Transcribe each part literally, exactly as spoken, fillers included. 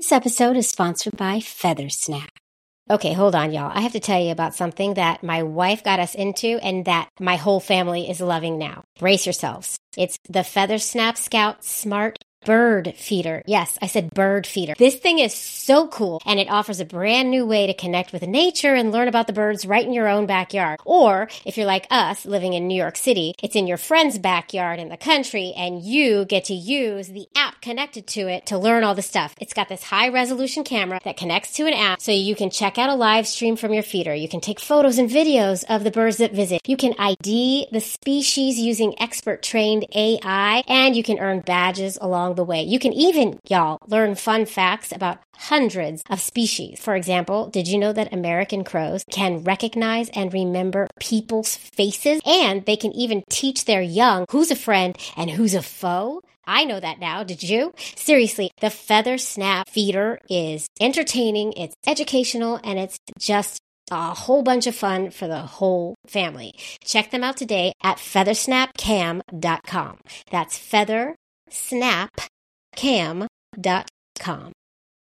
This episode is sponsored by Feathersnap. Okay, hold on, y'all. I have to tell you about something that my wife got us into and that my whole family is loving now. Brace yourselves. It's the Feathersnap Scout Smart Bird Feeder. Yes, I said bird feeder. This thing is so cool, and it offers a brand new way to connect with nature and learn about the birds right in your own backyard. Or, if you're like us, living in New York City, it's in your friend's backyard in the country, and you get to use the app connected to it to learn all the stuff. It's got this high-resolution camera that connects to an app, so you can check out a live stream from your feeder. You can take photos and videos of the birds that visit. You can I D the species using expert-trained A I, and you can earn badges along the way. You can even, y'all, learn fun facts about hundreds of species. For example, did you know that American crows can recognize and remember people's faces? And they can even teach their young who's a friend and who's a foe? I know that now. Did you? Seriously, the Feathersnap Feeder is entertaining, it's educational, and it's just a whole bunch of fun for the whole family. Check them out today at feathersnap cam dot com. That's feathersnap cam dot com. All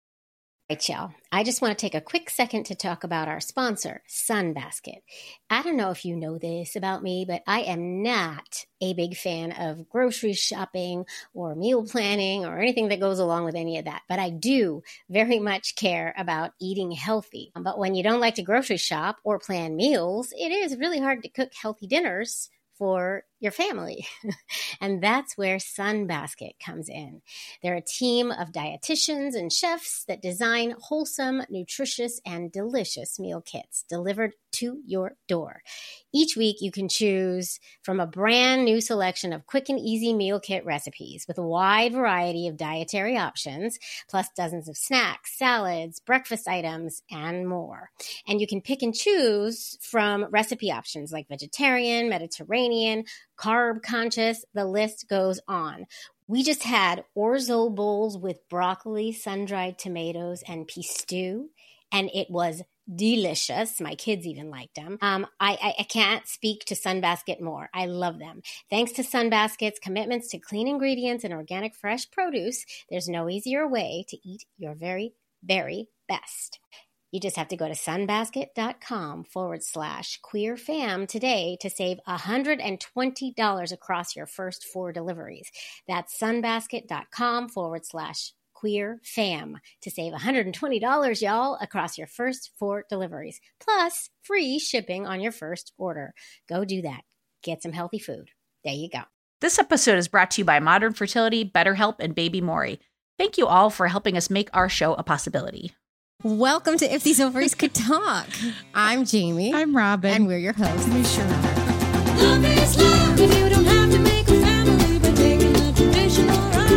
right, y'all. I just want to take a quick second to talk about our sponsor, Sunbasket. I don't know if you know this about me, but I am not a big fan of grocery shopping or meal planning or anything that goes along with any of that. But I do very much care about eating healthy. But when you don't like to grocery shop or plan meals, it is really hard to cook healthy dinners for your family. And that's where Sunbasket comes in. They're a team of dietitians and chefs that design wholesome, nutritious, and delicious meal kits delivered to your door. Each week, you can choose from a brand new selection of quick and easy meal kit recipes with a wide variety of dietary options, plus dozens of snacks, salads, breakfast items, and more. And you can pick and choose from recipe options like vegetarian, Mediterranean, carb conscious, the list goes on. We just had orzo bowls with broccoli, sun-dried tomatoes, and peas stew, and it was delicious. My kids even liked them. Um, I, I, I can't speak to Sunbasket more. I love them. Thanks to Sunbasket's commitments to clean ingredients and organic fresh produce, there's no easier way to eat your very, very best. You just have to go to sunbasket.com forward slash queer fam today to save one hundred twenty dollars across your first four deliveries. That's sunbasket.com forward slash queer fam to save one hundred twenty dollars, y'all, across your first four deliveries. Plus free shipping on your first order. Go do that. Get some healthy food. There you go. This episode is brought to you by Modern Fertility, BetterHelp, and Baby Mori. Thank you all for helping us make our show a possibility. Welcome to If These Ovaries Could Talk. I'm Jamie. I'm Robin. And we're your hosts. We sure are. Love is love if you don't have to make a family by taking the traditional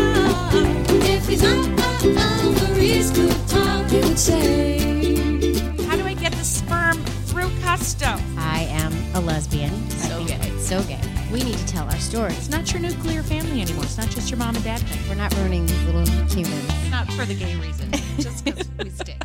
route. If these ovaries could talk, they would say. How do I get the sperm through custom? I am a lesbian. So gay. It's so gay. We need to tell our stories. It's not your nuclear family anymore. It's not just your mom and dad thing. We're not ruining these little humans. It's not for the gay reason. Just because we stink.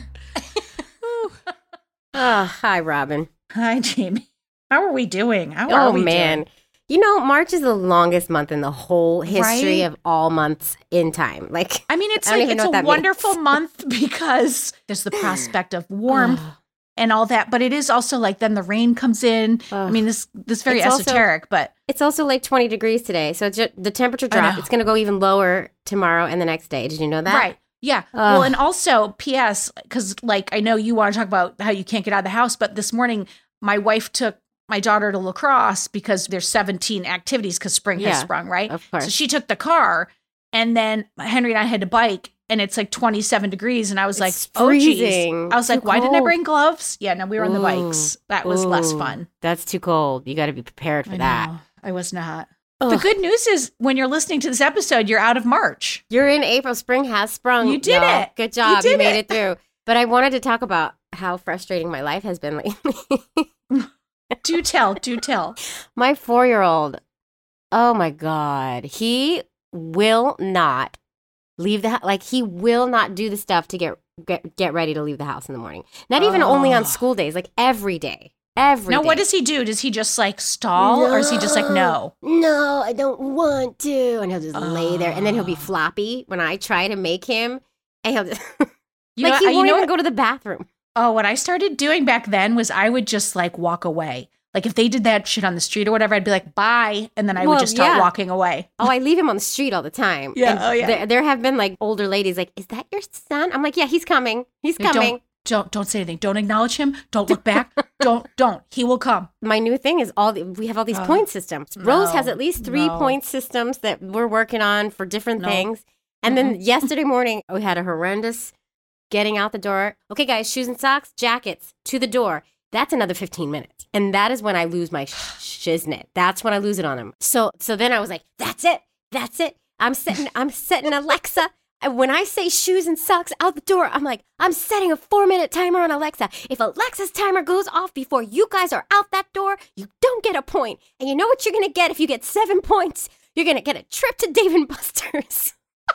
Oh, hi, Robin. Hi, Jamie. How are we doing? How are oh, we man. doing? You know, March is the longest month in the whole history Right? of all months in time. Like, I mean, it's I don't like even it's know what a that wonderful means. month because there's the prospect of warmth and all that, but it is also like then the rain comes in. I Ugh. mean, this this very It's also- esoteric, but It's also like twenty degrees today. So it's just, the temperature I drop. know. It's going to go even lower tomorrow and the next day. Did you know that? right. Yeah. Well, and also, P S, because like I know you want to talk about how you can't get out of the house, but this morning my wife took my daughter to lacrosse because there's seventeen activities because spring has Yeah, sprung, right? of course. So she took the car, and then Henry and I had to bike, and it's like twenty-seven degrees, and I was It's like, oh, geez. freezing. I was Too like, why didn't I cold. bring gloves? Yeah, no, we were on the Ooh. bikes. That was less Ooh, fun. That's too cold. You got to be prepared for I that. know. I was not. Ugh. The good news is when you're listening to this episode, you're out of March. You're in April. Spring has sprung. You did y'all. it. Good job. You You, did made it. it through. But I wanted to talk about how frustrating my life has been lately. Do tell, do tell. My four-year-old, oh my God, he will not leave the house. Like, he will not do the stuff to get, get get ready to leave the house in the morning. Not even only on Oh. school days, like every day. Every Now, day. what does he do? Does he just like stall or is he just like, no? No, I don't want to. And he'll just lay there. And then he'll be Oh. floppy when I try to make him And he'll just, You like know, he I- you won't know even what? go to the bathroom. Oh, what I started doing back then was I would just like walk away. Like if they did that shit on the street or whatever, I'd be like, bye. And then I would Well, just start yeah. walking away. Oh, I leave him on the street all the time. Yeah, And oh, yeah. There, there have been like older ladies like, is that your son? I'm like, yeah, he's coming. He's Don't- coming. Don't don't say anything. Don't acknowledge him. Don't look back. don't don't. He will come. My new thing is all the, we have all these Oh, point systems. Rose has no, at least three no. point systems that we're working on for different No. things. And then yesterday morning, we had a horrendous getting out the door. Okay, guys, shoes and socks, jackets to the door. That's another fifteen minutes. And that is when I lose my sh- shiznit. That's when I lose it on him. So so then I was like, that's it. That's it. I'm setting I'm setting Alexa. And when I say shoes and socks out the door, I'm like, I'm setting a four minute timer on Alexa. If Alexa's timer goes off before you guys are out that door, you don't get a point. And you know what you're going to get if you get seven points? You're going to get a trip to Dave and Buster's.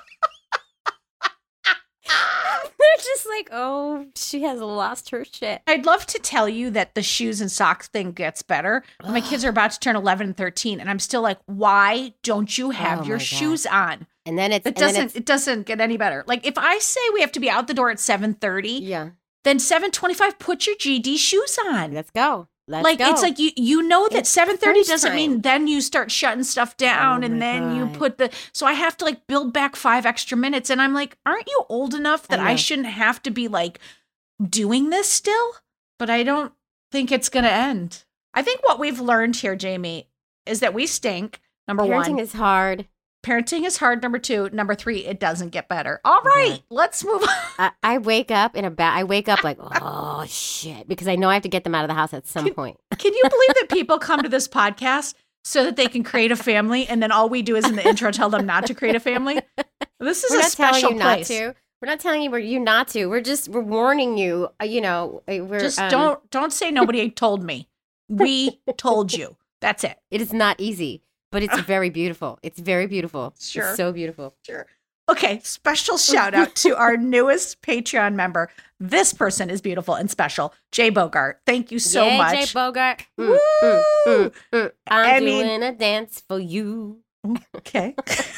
They're just like, oh, she has lost her shit. I'd love to tell you that the shoes and socks thing gets better. My kids are about to turn eleven and thirteen, and I'm still like, why don't you have Oh your my God. shoes on? And then it's, It and then doesn't. it's- It doesn't get any better. Like if I say we have to be out the door at seven thirty, yeah, then seven twenty-five, put your G D shoes on. let's go. Let's like go. it's like you you know that It's seven thirty crunch doesn't time. mean then you start shutting stuff down Oh and my then you God. put the so I have to like build back five extra minutes and I'm like, aren't you old enough that I I, know. shouldn't have to be like doing this still? But I don't think it's gonna end. I think what we've learned here, Jamie, is that we stink. Number parenting one. is hard. Parenting is hard. Number two. Number three, it doesn't get better. All right, let's move on. I, I wake up in a bad. I wake up like, oh shit, because I know I have to get them out of the house at some point. Can you believe that people come to this podcast so that they can create a family, and then all we do is in the intro tell them not to create a family? This is We're a not telling special you place. not to. We're not telling you we're you not to. We're just we're warning you. uh, You know, uh, we're Just um, don't don't say nobody told me. We told you. That's it. It is not easy, but it's very beautiful. It's very beautiful. Sure. It's so beautiful. Sure. Okay, special shout out to our newest Patreon member. This person is beautiful and special. Jay Bogart. Thank you so Yay, much. Jay Bogart. Mm, Woo! mm, mm, mm. I'm I mean- doing a dance for you. Okay.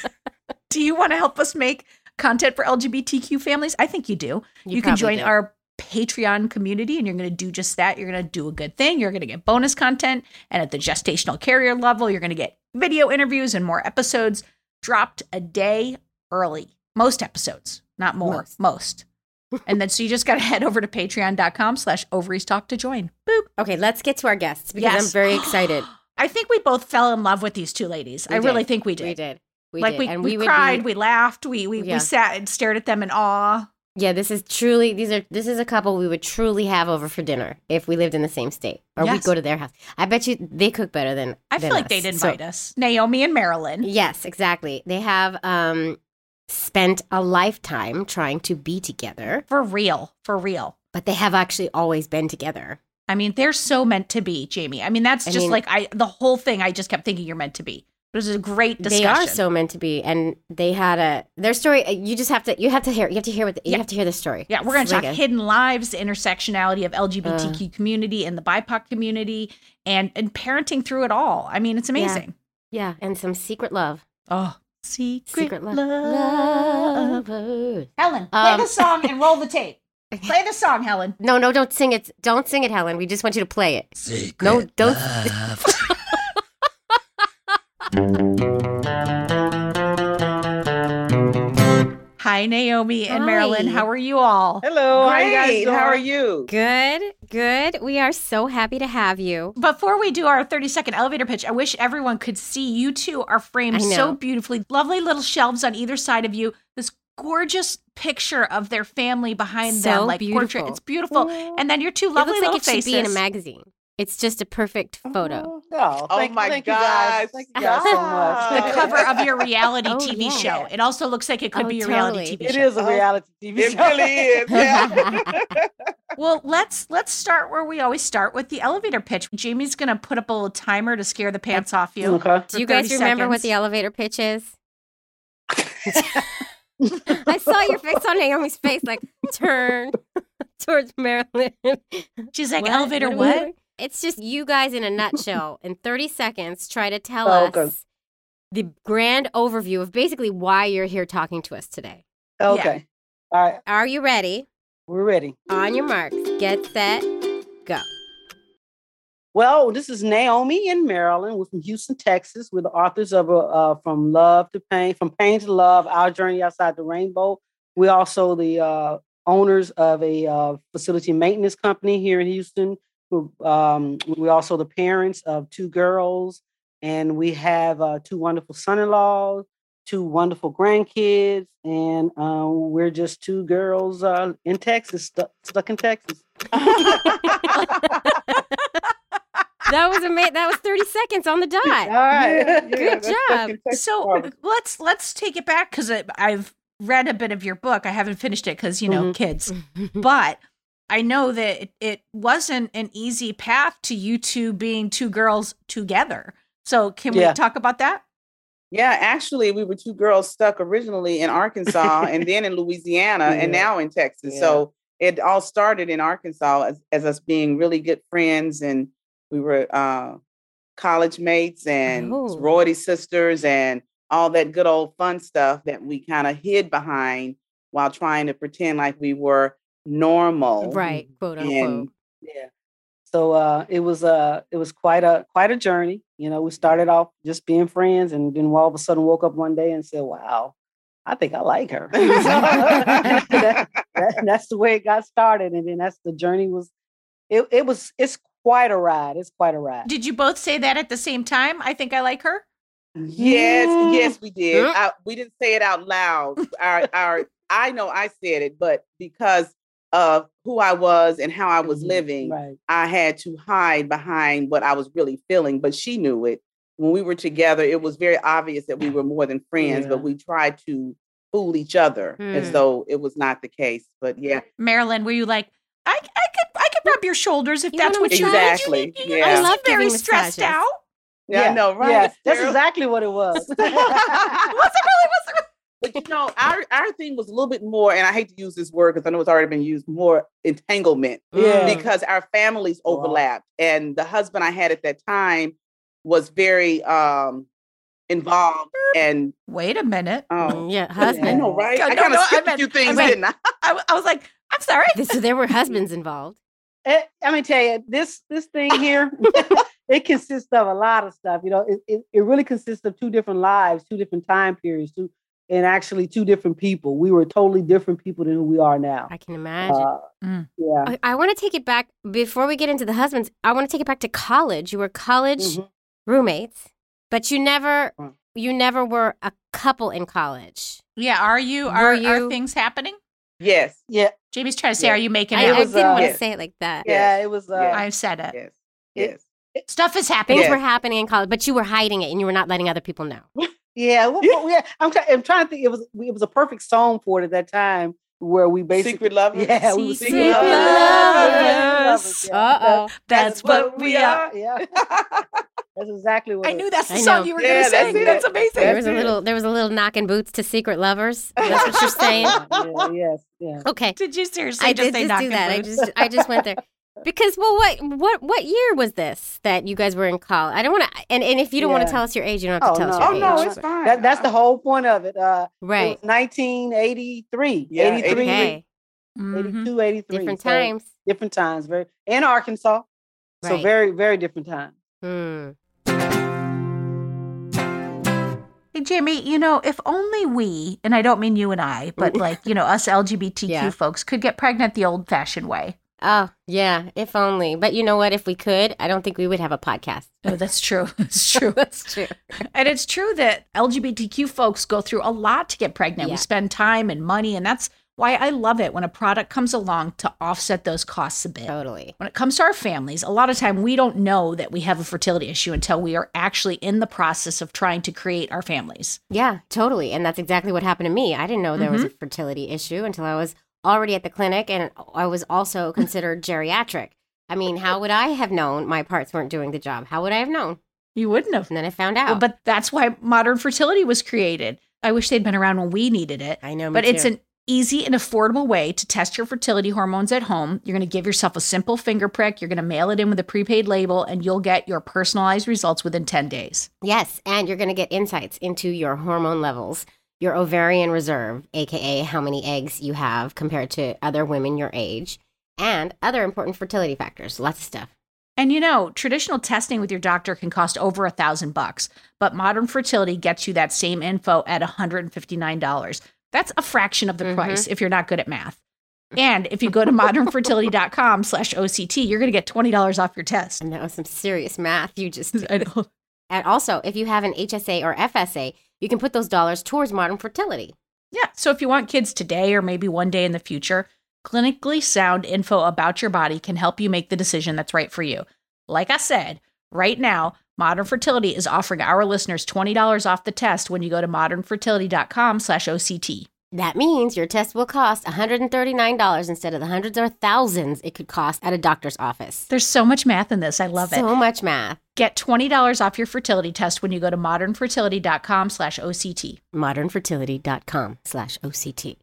Do you want to help us make content for L G B T Q families? I think you do. You, You can probably join do. our Patreon community and you're going to do just that. You're going to do a good thing. You're going to get bonus content. And at the gestational carrier level, you're going to get video interviews and more episodes dropped a day early. Most episodes, not more, most. Most. And then so you just got to head over to patreon.com slash ovaries talk to join. Boop. Okay, let's get to our guests because Yes. I'm very excited. I think we both fell in love with these two ladies. We I really did. think we did. We did. We like did. we, and we, we, would cried, be, we laughed, we we, Yeah. we sat and stared at them in awe. yeah, this is truly these are this is a couple we would truly have over for dinner if we lived in the same state or Yes. we'd go to their house. I bet you they cook better than I than feel like us. they'd So- invite us. Naomi and Marilyn. Yes, exactly. They have um spent a lifetime trying to be together, For real. For real. but they have actually always been together. I mean, they're so meant to be, Jamie. I mean, that's I just mean- like I the whole thing I just kept thinking you're meant to be. It was a great discussion. They are so meant to be, and they had a their story. uh, You just have to you have to hear you have to hear what the, you Yeah. have to hear the story. Yeah, we're going It's to talk like a- hidden lives, the intersectionality of L G B T Q Uh. community and the B I P O C community and and parenting through it all. I mean, it's amazing. yeah, and some secret love. Oh, secret, Secret love. love. Lovers. Helen, play Um, the song and roll the tape. Play the song, Helen. No, no, don't sing it. Don't sing it, Helen. We just want you to play it. Secret No, don't- love. Hi, Naomi and Marilyn. Hi. How are you all? Hello, how you guys Great. doing? How are you? Good, good. We are so happy to have you. Before we do our thirty second elevator pitch, I wish everyone could see you two are framed I know. so beautifully. Lovely little shelves on either side of you. This gorgeous picture of their family behind So them, like beautiful. portrait. It's beautiful. And then your two lovely it looks like little it should faces. be in a magazine. It's just a perfect photo. Oh, Oh thank, my thank you guys. gosh. Thank you guys so much. The cover of your reality Oh, T V yeah. show. It also looks like it could Oh, be a reality totally. T V It show. is a reality T V It show. really is. Yeah. Well, let's let's start where we always start with the elevator pitch. Jamie's gonna put up a little timer to scare the pants off you. Okay. Do you guys thirty remember what seconds. the elevator pitch is? I saw your face on Naomi's face, like turn towards Marilyn. She's like, What? elevator are we what? doing? It's just you guys in a nutshell. In thirty seconds, try to tell Oh, us okay. the grand overview of basically why you're here talking to us today. Okay. All right, Are you ready? we're ready. On your marks, get set, go. Well, this is Naomi in Maryland. We're from Houston, Texas. We're the authors of uh, uh, From Love to Pain, From Pain to Love, Our Journey Outside the Rainbow. We're also the uh, owners of a uh, facility maintenance company here in Houston. We're, um, we're also the parents of two girls, and we have uh, two wonderful son-in-laws, two wonderful grandkids, and uh, we're just two girls uh, in Texas, stuck, stuck in Texas. That was amazing. That was thirty seconds on the dot. All right. Good job. So let's let's take it back because I've read a bit of your book. I haven't finished it because you know Mhm. kids, but I know that it, it wasn't an easy path to you two being two girls together. So can we Yeah. talk about that? Yeah, actually, we were two girls stuck originally in Arkansas and then in Louisiana and Yeah. now in Texas. Yeah. So it all started in Arkansas as, as us being really good friends. And we were uh, college mates and Oh. sorority sisters and all that good old fun stuff that we kind of hid behind while trying to pretend like we were normal. Right, quote unquote. And Yeah. So uh, it was uh, it was quite a quite a journey. You know, we started off just being friends, and then all of a sudden woke up one day and said, "Wow, I think I like her." that, that- that's the way it got started, and then that's the journey was. It it was it's quite a ride. It's quite a ride. Did you both say that at the same time? I think I like her. Yes, Mm. yes, we did. Mm. I, we didn't say it out loud. Our, our, I know I said it, but because of who I was and how I was Mhm. living, Right. I had to hide behind what I was really feeling. But she knew it. When we were together, it was very obvious that we were more than friends, Yeah. but we tried to fool each other as Hmm. though it was not the case. But yeah, Marilyn, were you like, I, I could I could rub your shoulders if You that's want what a you massage? exactly. You, you, you Yeah. I seem love very giving stressed massages. out. yeah, I know, right? Yeah, that's Sarah? exactly what it was. Was it really? Was it really? But you know, our our thing was a little bit more, and I hate to use this word because I know it's already been used, more entanglement. Yeah. Because our families Wow. overlapped, and the husband I had at that time was very um involved, and Wait a minute. oh, Mm, yeah, I husband. know, right? No, I no, kind of no, I skipped meant- a few things, I meant- didn't I? I, I was like, I'm sorry. So there were husbands involved. Eh, Let me tell you, this this thing here, it consists of a lot of stuff. You know, it, it, it really consists of two different lives, two different time periods, two, and actually two different people. We were totally different people than who we are now. I can imagine. Uh, Mm. Yeah. I, I want to take it back before we get into the husbands. I want to take it back to college. You were college Mhm. roommates, but you never Mm. you never were a couple in college. Yeah, are you? Were Are, are you- things happening? Yes, Yeah. Jamie's trying to say, Yeah. are you making I, out? I was, didn't uh, want to yes. say it like that. Yeah. It was. Uh, Yeah. I've said it. yes, It- yes. Stuff is happening. Things Yes. were happening in college, but you were hiding it and you were not letting other people know. Yeah. Well, well, yeah. I'm, try- I'm trying to think. It was. It was a perfect song for it at that time, where we basically. Secret lover. Yeah, we were Secret secret lovers. lovers. Yeah. Uh oh. That's what we are. Yeah. That's exactly what I it- knew that's the I song know. you were Yeah, going to that's sing. it. That's amazing. There That's was a it. little there was a little knocking boots to secret lovers. That's what you're saying. Yeah, yes. Yeah. Okay. Did you seriously I just did say just knocking do that. I boots? just I just went there. Because well what what what year was this that you guys were in college? I don't want to and, and if you don't want Yeah. to tell us your age, you don't have to Oh, tell us no. your Oh age. no, it's fine. That, that's the whole point of it. Uh, It Right. was nineteen eighty-three. Yeah, eighty-three, Okay. Mhm. eighty-two, eighty-three. Different So, times. different times. Very in Arkansas. So Right. very, very different times. Hmm. Hey, Jamie, you know, if only we, and I don't mean you and I, but like, you know, us L G B T Q Yeah. folks could get pregnant the old fashioned way. Oh, yeah, if only. But you know what? If we could, I don't think we would have a podcast. Oh, that's true. That's true. That's true. And it's true that L G B T Q folks go through a lot to get pregnant. Yeah. We spend time and money, and that's why I love it when a product comes along to offset those costs a bit. Totally. When it comes to our families, a lot of time we don't know that we have a fertility issue until we are actually in the process of trying to create our families. Yeah, totally. And that's exactly what happened to me. I didn't know there was a Mm-hmm. fertility issue until I was already at the clinic and I was also considered geriatric. I mean, how would I have known my parts weren't doing the job? How would I have known? You wouldn't have. And then I found out. Well, but that's why modern fertility was created. I wish they'd been around when we needed it. I know, me But it's too. an easy and affordable way to test your fertility hormones at home. You're going to give yourself a simple finger prick. You're going to mail it in with a prepaid label, and you'll get your personalized results within ten days. Yes, and you're going to get insights into your hormone levels. your ovarian reserve, aka how many eggs you have compared to other women your age, and other important fertility factors. Lots of stuff. And you know, traditional testing with your doctor can cost over a thousand bucks, but Modern Fertility gets you that same info at one hundred fifty-nine dollars. That's a fraction of the Mhm. price if you're not good at math. And if you go to modernfertility.com slash OCT, you're going to get twenty dollars off your test. And that was some serious math you just did. I know. And also, if you have an H S A or F S A, you can put those dollars towards Modern Fertility. Yeah. So if you want kids today or maybe one day in the future, clinically sound info about your body can help you make the decision that's right for you. Like I said, right now, Modern Fertility is offering our listeners twenty dollars off the test when you go to modernfertility.com slash OCT. That means your test will cost one hundred thirty-nine dollars instead of the hundreds or thousands it could cost at a doctor's office. There's so much math in this. I love it. So much math. Get twenty dollars off your fertility test when you go to modernfertility.com slash OCT. modernfertility.com slash OCT.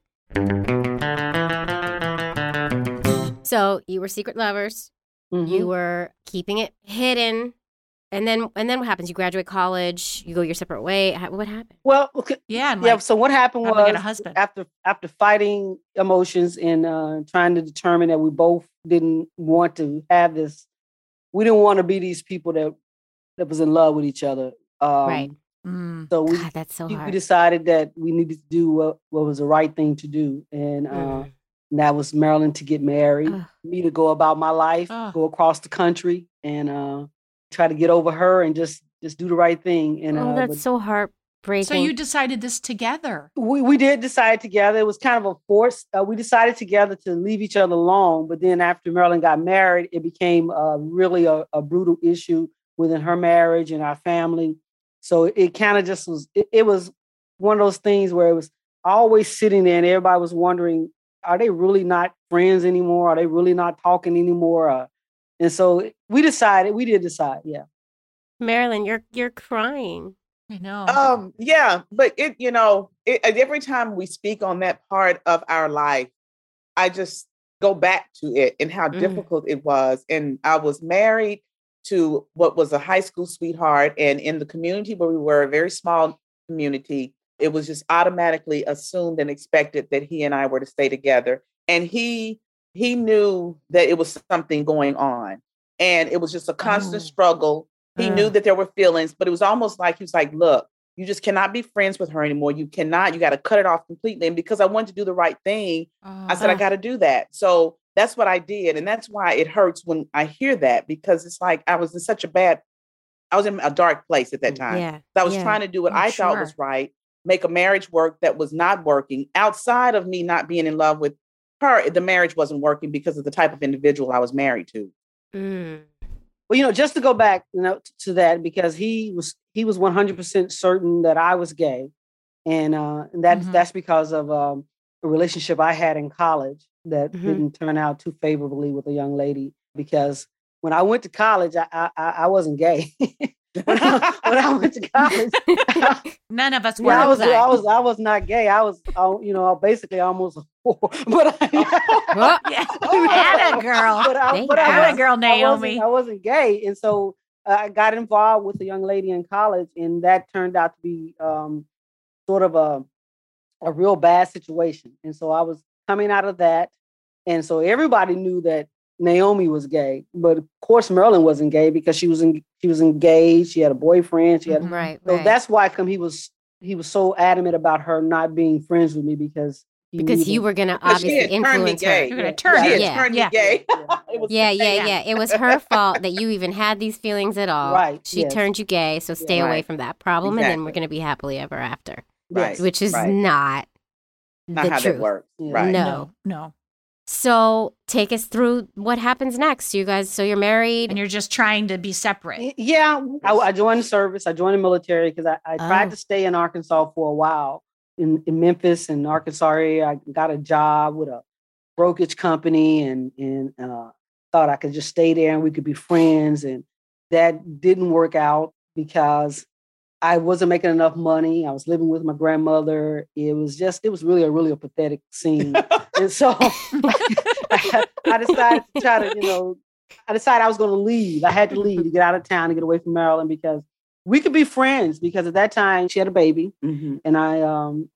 So you were secret lovers. Mhm. You were keeping it hidden. And then and then what happens? You graduate college. You go your separate way. How- What happened? Well, okay, Yeah. And yeah. like, So what happened how'd they get a was husband? after after fighting emotions and uh, trying to determine that we both didn't want to have this, we didn't want to be these people that that was in love with each other. Um, Right. mm, So we God, that's so we, we hard. decided that we needed to do what, what was the right thing to do, and uh, Mm. and that was Marilyn to get married, Ugh. me to go about my life, Ugh. go across the country, and uh, try to get over her and just just do the right thing. And Oh, uh, that's but so heartbreaking. So you decided this together. we we did decide together. It was kind of a force. Uh, we decided together to leave each other alone, but then after Marilyn got married, it became uh, really a, a brutal issue within her marriage and our family. So it kind of just was. It, it was one of those things where it was always sitting there, and everybody was wondering, are they really not friends anymore? Are they really not talking anymore? Uh, and so we decided. We did decide. Yeah. Marilyn, you're you're crying. I know. Um, yeah, but it, you know, it, every time we speak on that part of our life, I just go back to it and how Mm. difficult it was. And I was married to what was a high school sweetheart, and in the community where we were, a very small community, it was just automatically assumed and expected that he and I were to stay together. And he he knew that it was something going on, and it was just a constant Oh. struggle. He Uh. knew that there were feelings, but it was almost like he was like, look, you just cannot be friends with her anymore. You cannot, you got to cut it off completely. And because I wanted to do the right thing, I said, I Uh. got to do that. So that's what I did. And that's why it hurts when I hear that, because it's like I was in such a bad, I was in a dark place at that time. Yeah. I was yeah. trying to do what I'm I thought was sure. right, make a marriage work that was not working. Outside of me not being in love with her, the marriage wasn't working because of the type of individual I was married to. Mm. Well, you know, just to go back, you know, t- to that, because he was he was one hundred percent certain that I was gay, and uh, and that's Mhm. that's because of um, a relationship I had in college that Mhm. didn't turn out too favorably with a young lady. Because when I went to college, I I, I I wasn't gay. when, I, when I went to college, None of us were. yeah, I was that? I was I was not gay. I was uh, you know basically almost a whore, but I, Well, Yeah. Atta girl. but I, There but you I go. wasn't- Atta girl, I wasn't- Naomi. I wasn't gay, and so uh, I got involved with a young lady in college, and that turned out to be um, sort of a a real bad situation. And so I was coming out of that, and so everybody knew that Naomi was gay, but of course Marilyn wasn't gay because she was in, she was engaged. She had a boyfriend. She had Mhm. right. so right. that's why come he was he was so adamant about her not being friends with me because he because knew you that- were gonna Because she obviously had turned me influence gay. her. You're going Yeah. to turn She it. had Yeah. turned Yeah. me gay. Yeah. It was Yeah, yeah, bad. yeah. It was her fault that you even had these feelings at all. Right, She yes. turned you gay, so stay away Right. from that problem, and then we're Exactly. gonna be happily ever after, Right. which is right. not Not the how truth. that works. Yeah. Right. No. No, no. So take us through what happens next. You guys, so you're married. And you're just trying to be separate. Y- Yeah, I, I joined the service. I joined the military because I, I tried Oh. to stay in Arkansas for a while, in, in Memphis and Arkansas area. I got a job with a brokerage company, and and uh, thought I could just stay there and we could be friends. And that didn't work out because I wasn't making enough money. I was living with my grandmother. It was just, it was really a really a pathetic scene. And so I, I decided to try to, you know, I decided I was going to leave. I had to leave to get out of town to get away from Maryland because we could be friends. Because at that time she had a baby, Mhm. and I um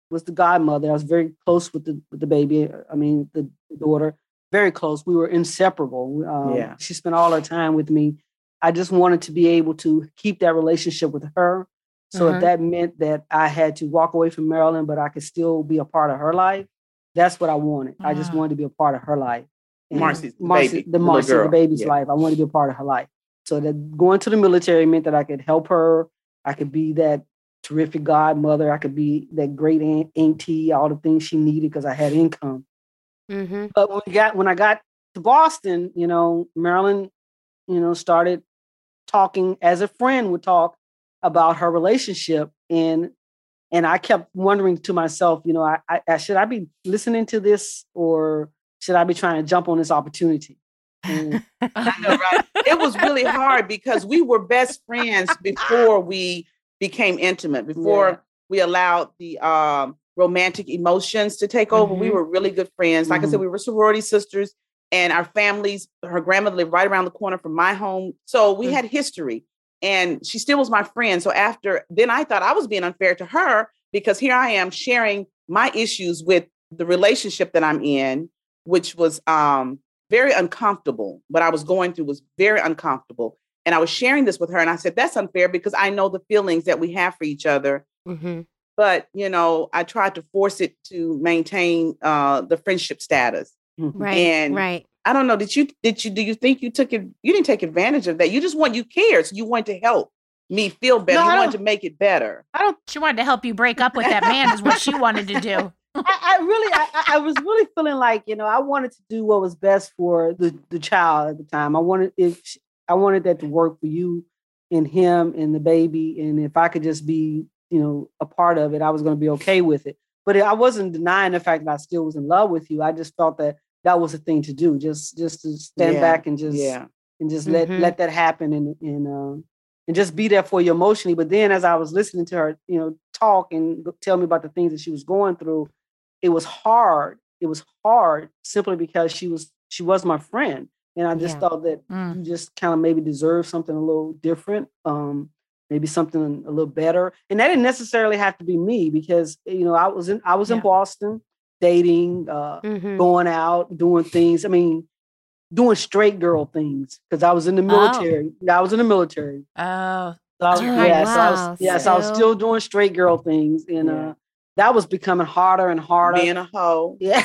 was the godmother. I was very close with the with the baby. I mean, the daughter, very close. We were inseparable. Um, Yeah. She spent all her time with me. I just wanted to be able to keep that relationship with her. So Mhm. if that meant that I had to walk away from Marilyn, but I could still be a part of her life, that's what I wanted. I just Ah. wanted to be a part of her life. And Marcy's the Marcy, baby, the the little Marcy, the girl. baby's Yeah. life. I wanted to be a part of her life. So that going to the military meant that I could help her. I could be that terrific godmother. I could be that great aunt, auntie, all the things she needed because I had income. Mm-hmm. But when we got when I got to Boston, you know, Marilyn, you know, started talking as a friend would talk about her relationship, and and I kept wondering to myself, you know, I, I should I be listening to this or should I be trying to jump on this opportunity? And I know, right? It was really hard because we were best friends before we became intimate, before Yeah. we allowed the um, romantic emotions to take over. We Mhm. were really good friends. Like I said, Mhm. we were sorority sisters, and our families, her grandmother lived right around the corner from my home. So we Mm. had history, and she still was my friend. So after, then I thought I was being unfair to her because here I am sharing my issues with the relationship that I'm in, which was um, very uncomfortable. What I was going through was very uncomfortable. And I was sharing this with her, and I said, that's unfair because I know the feelings that we have for each other. Mm-hmm. But, you know, I tried to force it to maintain uh, the friendship status. Right. And right. I don't know, did you, did you, do you think you took it? You didn't take advantage of that. You just want, you cared. So you wanted to help me feel better. No, you I wanted don't- to make it better. I don't. She wanted to help you break up with that man, is what she wanted to do. I, I really, I, I- I was really feeling like, you know, I wanted to do what was best for the, the child at the time. I wanted if she- I wanted that to work for you and him and the baby, and if I could just be, you know, a part of it, I was going to be okay with it. But I wasn't denying the fact that I still was in love with you. I just felt that that was the thing to do, just just to stand Yeah, back and just Yeah. and just let Mhm. let that happen and and um and just be there for you emotionally. But then as I was listening to her, you know, talk and go- tell me about the things that she was going through, it was hard. It was hard simply because she was she was my friend. And I just Yeah. thought that Mm. you just kind of maybe deserve something a little different, um, maybe something a little better. And that didn't necessarily have to be me because you know I was in I was in Yeah. Boston dating, uh, Mm-hmm. going out, doing things. I mean, doing straight girl things because I was in the military. I was in the military. Oh, So I was, Oh, yeah, so I wow. was, yeah, so I was Still- still doing straight girl things, and Yeah. uh, that was becoming harder and harder. Being a hoe. yeah,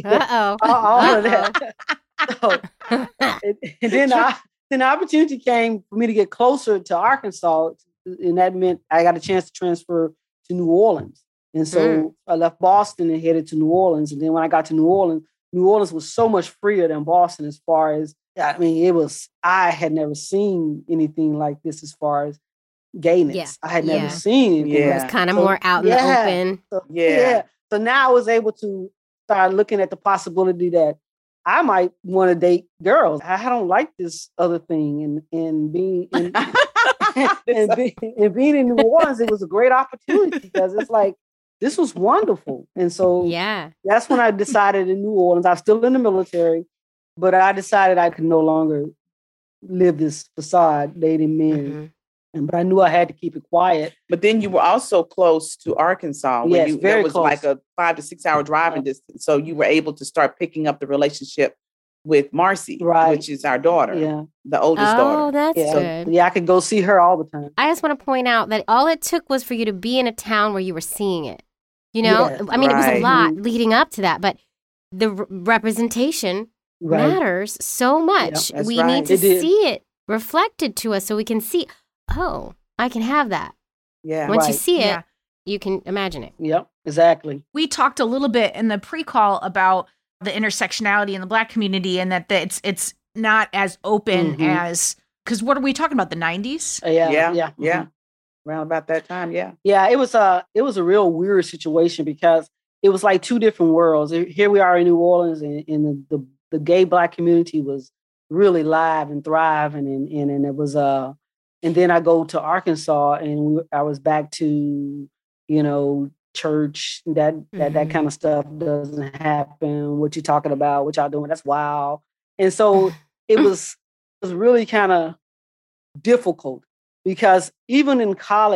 Uh all, all oh. of that. So, and, and then I, then the opportunity came for me to get closer to Arkansas, and that meant I got a chance to transfer to New Orleans. And so Mm. I left Boston and headed to New Orleans. And then when I got to New Orleans, New Orleans was so much freer than Boston as far as, I mean, it was, I had never seen anything like this as far as gayness. Yeah, I had yeah. never seen anything Yeah. like It's that. kind of So, more out in yeah. the open. So, Yeah. So now I was able to start looking at the possibility that I might want to date girls. I don't like this other thing, and and being and, and, be, and being in New Orleans, it was a great opportunity because it's like this was wonderful, and so Yeah. that's when I decided in New Orleans. I was still in the military, but I decided I could no longer live this facade dating men. Mhm. And but I knew I had to keep it quiet. But then you were also close to Arkansas. When Yes, you, very that was close. like a five to six hour driving distance. So you were able to start picking up the relationship with Marcy, Right. which is our daughter, Yeah, the oldest Oh, daughter. that's yeah, good. yeah. I could go see her all the time. I just want to point out that all it took was for you to be in a town where you were seeing it. You know, Yes, I mean, it was a right. lot leading up to that, but the r- representation Right. matters so much. that's we right. need to It did. see it reflected to us so we can see, oh, I can have that. Yeah. Once you Right. see it, Yeah. you can imagine it. Yep. Exactly. we talked a little bit in the pre-call about the intersectionality in the Black community, and that the, it's it's not as open Mhm. as, because what are we talking about, the nineties? Uh, yeah. Yeah. Yeah. Yeah. mhm. Around about that time. Yeah. Yeah, it was a it was a real weird situation because it was like two different worlds. Here we are in New Orleans, and, and the, the the gay Black community was really live and thriving, and and, and it was uh, and then I go to Arkansas, and we, I was back to you know church that that that Mhm. kind of stuff doesn't happen. What you talking about? What y'all doing? That's wild. And so it was it was really kind of difficult because even in college,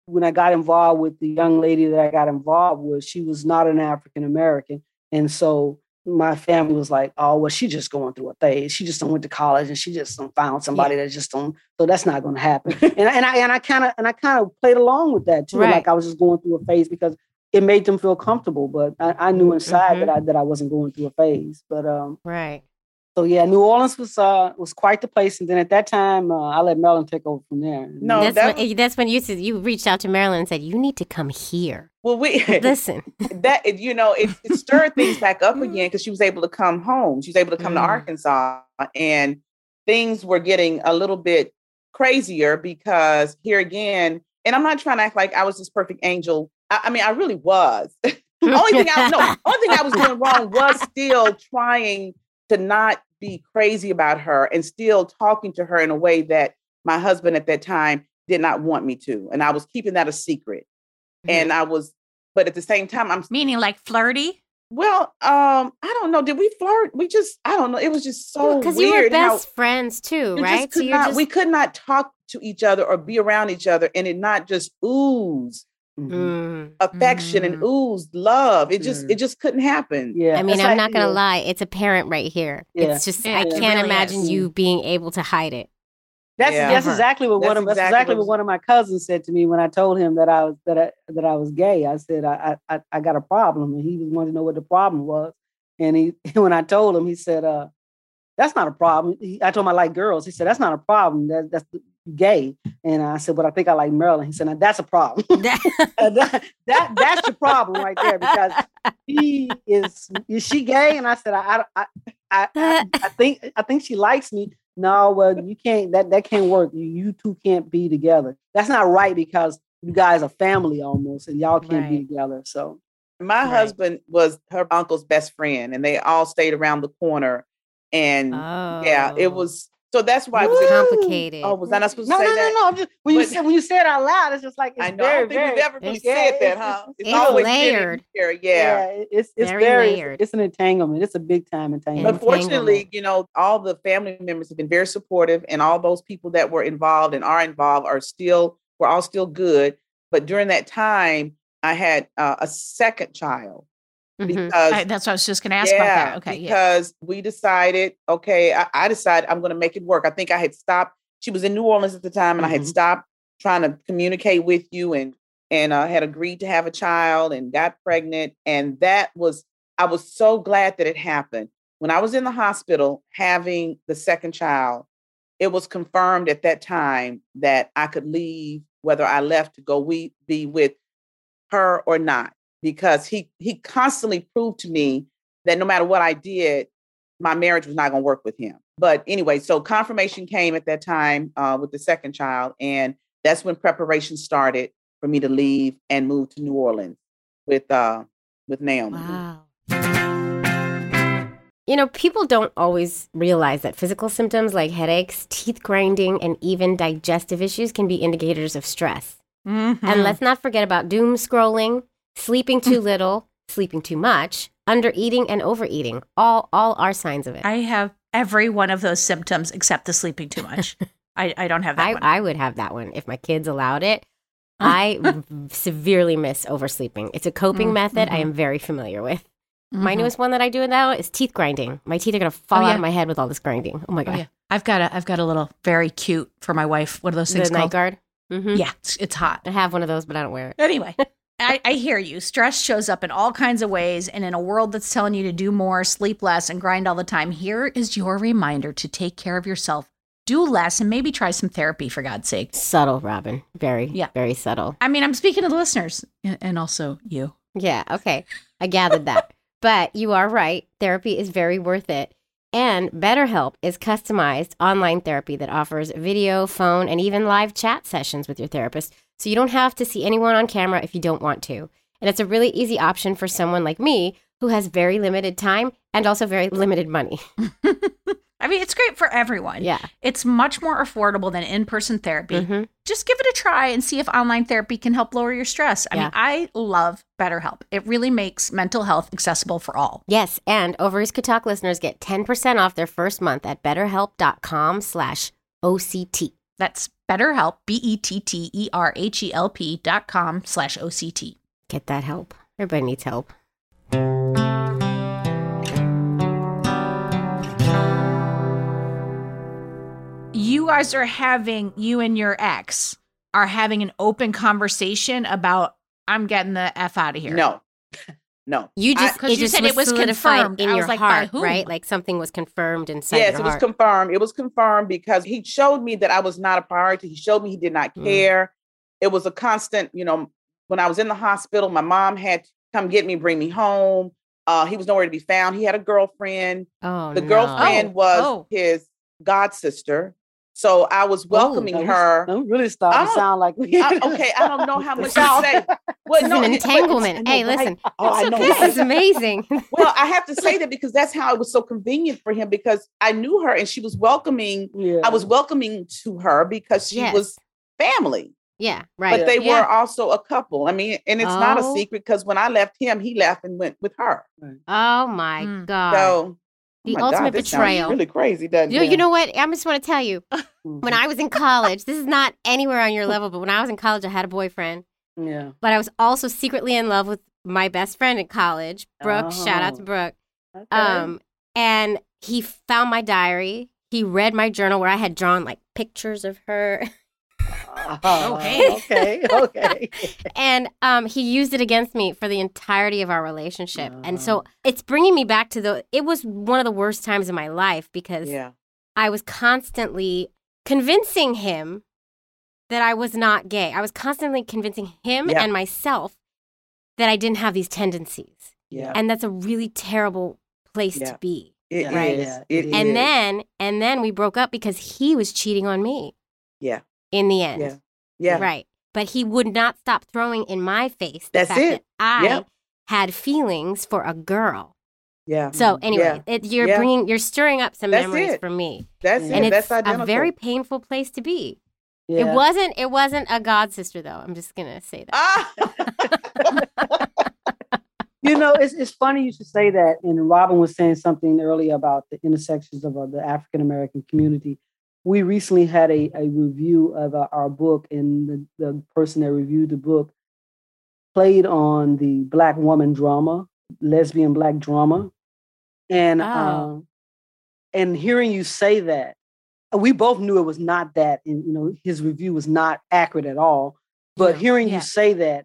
when I got involved with the young lady that I got involved with, she was not an African American. And so my family was like, oh, well, she just going through a phase. She just done went to college and she just done found somebody that just don't, so that's not going to happen. and, and I and I kind of and I kind of played along with that too. Right. Like I was just going through a phase because it made them feel comfortable. But I, I knew inside Mhm. that I that I wasn't going through a phase. But um, Right. so yeah, New Orleans was uh was quite the place. And then at that time, uh, I let Marilyn take over from there. No, that's, that when, that's when you said you reached out to Marilyn and said, you need to come here. well, we Listen. that you know it, it stirred things back up again because she was able to come home. She was able to come to Mm. Arkansas, and things were getting a little bit crazier because here again, and I'm not trying to act like I was this perfect angel. I, I mean, I really was. only thing I no, only thing I was doing wrong was still trying to not be crazy about her and still talking to her in a way that my husband at that time did not want me to, and I was keeping that a secret. And I was, but at the same time, I'm Meaning like flirty? well, um, I don't know. Did we flirt? We just, I don't know. It was just so Because weird. you were how best friends too, you right? just could you're not, just we could not talk to each other or be around each other and it not just ooze Mhm. Mm. affection and ooze love. It just, Yeah. it just couldn't happen. Yeah, I mean, it's I'm like- not gonna yeah. lie, it's apparent right here. Yeah. It's just Yeah, I it can't really imagine is. you being able to hide it. That's Yeah. that's Ever. exactly what That's one of that's exactly exactly what- what one of my cousins said to me when I told him that I was that I that I was gay. I said I I I got a problem, and he was wanting to know what the problem was. And he when I told him, he said, "Uh, that's not a problem." He, I told him I like girls. He said, "That's not a problem. That that's gay." And I said, "But I think I like Marilyn." He said, "Now that's a problem. that, that that's your problem right there because he is is she gay?" And I said, "I I I I, I think I think she likes me." No, well, you can't. That that can't work. You you two can't be together. That's not right because you guys are family almost, and y'all can't be Right. together. So My Right. husband was her uncle's best friend and they all stayed around the corner. And Oh. yeah, it was, so that's why it was Woo! complicated. Oh, was I not supposed to no, say no, that? no, no. I'm just when you But- say when you say it out loud, it's just like it's I know. I very, don't think very we've ever really It's- said that, it's- huh? it's- It's it's always been in layered. here, yeah. yeah. It's it's Very very, layered. it's, it's an entanglement. It's a big time entanglement. But fortunately, Entanglement. you know, all the family members have been very supportive, and all those people that were involved and are involved are still, we're all still good. But during that time, I had uh, a second child Mhm. because I, that's what I was just going to ask about that. Okay. Yeah. because we decided, okay, I, I decided I'm going to make it work. I think I had stopped. She was in New Orleans at the time, and I had Mhm. stopped trying to communicate with you, and and uh, had agreed to have a child, and got pregnant, and that was I was so glad that it happened. When I was in the hospital having the second child, it was confirmed at that time that I could leave, whether I left to go we be with her or not, because he he constantly proved to me that no matter what I did, my marriage was not going to work with him. But anyway, so confirmation came at that time uh, with the second child, and that's when preparation started for me to leave and move to New Orleans with uh, with Naomi. Wow. You know, people don't always realize that physical symptoms like headaches, teeth grinding, and even digestive issues can be indicators of stress. Mhm. And let's not forget about doom scrolling, sleeping too little, sleeping too much, undereating, and overeating. All all are signs of it. I have every one of those symptoms except the sleeping too much. I, I don't have that I, one. I would have that one if my kids allowed it. I severely miss oversleeping. It's a coping Mm, method I mhm. am very familiar with. My Mhm. newest one that I do now is teeth grinding. My teeth are going to fall Oh, out yeah. of my head with all this grinding. Oh my Oh, God. yeah. I've got a I've got a little very cute for my wife. What are those The things night called? guard. Mm-hmm. Yeah, it's, it's hot. I have one of those, but I don't wear it. Anyway, I, I hear you. Stress shows up in all kinds of ways. And in a world that's telling you to do more, sleep less, and grind all the time, here is your reminder to take care of yourself, do less, and maybe try some therapy, for God's sake. Subtle, Robin. Very, Yeah. very subtle. I mean, I'm speaking to the listeners and and also you. Yeah, okay. I gathered that. But you are right. Therapy is very worth it. And BetterHelp is customized online therapy that offers video, phone, and even live chat sessions with your therapist. So you don't have to see anyone on camera if you don't want to. And it's a really easy option for someone like me who has very limited time and also very limited money. I mean, it's great for everyone. Yeah. It's much more affordable than in-person therapy. hmm Just give it a try and see if online therapy can help lower your stress. I Yeah. mean, I love BetterHelp. It really makes mental health accessible for all. Yes, and Ovaries Could Talk listeners get ten percent off their first month at betterhelp.com slash OCT. That's BetterHelp, B E T T E R H E L P dot com slash O C T. Get that help. Everybody needs help. You guys are having, you and your ex are having an open conversation about, I'm getting the F out of here. No, no. You I- just 'cause it you just said was it was solidified confirmed. in I your was like, by heart, whom? right? Like something was confirmed inside Yes, your it was heart. confirmed. It was confirmed because he showed me that I was not a priority. He showed me he did not Mm. care. It was a constant, you know, when I was in the hospital, my mom had to come get me, bring me home. Uh, he was nowhere to be found. He had a girlfriend. oh The no. girlfriend Oh, was oh. his god sister. So I was welcoming Don't- her. Don't really start I to don't- sound like I- okay, I don't know how much to Sound- say. Well, This is no, an it- but it's- entanglement. I know, Hey, right? listen. Oh, I It's know. okay. This right? is amazing. Well, I have to say that because that's how it was so convenient for him because I knew her and she was welcoming. Yeah. I was welcoming to her because she Yes. was family, yeah, right. but they Yeah. were also a couple. I mean, and it's not a Oh. secret because when I left him, he left and went with her. Oh my Mm. God. So The oh my ultimate God, this sounds betrayal. really crazy, doesn't You know, it? you know what? I just want to tell you, Mhm. when I was in college, this is not anywhere on your level, but when I was in college, I had a boyfriend, Yeah. but I was also secretly in love with my best friend in college, Brooke. Shout out to Oh. Brooke. Okay. Um, and he found my diary. He read my journal where I had drawn like pictures of her, Oh, hey. Okay. Okay. and um, he used it against me for the entirety of our relationship. And so it's bringing me back to the. It was one of the worst times in my life because Yeah. I was constantly convincing him that I was not gay. I was constantly convincing him Yeah. and myself that I didn't have these tendencies. Yeah. And that's a really terrible place Yeah. to be. It Yeah. Right. is. Yeah, It it And is. then and then we broke up because he was cheating on me Yeah. in the end. Yeah. Yeah. Right. But he would not stop throwing in my face the That's fact it. that I Yeah. had feelings for a girl. Yeah. So anyway, Yeah. it, you're Yeah. bringing you're stirring up some That's memories it. for me. That's Yeah. And it. it's That's identical. a very painful place to be. Yeah. It wasn't. It wasn't a god sister, though. I'm just gonna say that. Ah. You know, it's it's funny you should say that. And Robin was saying something earlier about the intersections of uh, the African American community. We recently had a, a review of uh, our book, and the, the person that reviewed the book played on the Black woman drama, lesbian Black drama, and Oh. um, and hearing you say that, we both knew it was not that, and you know his review was not accurate at all. But Yeah. hearing Yeah. you say that,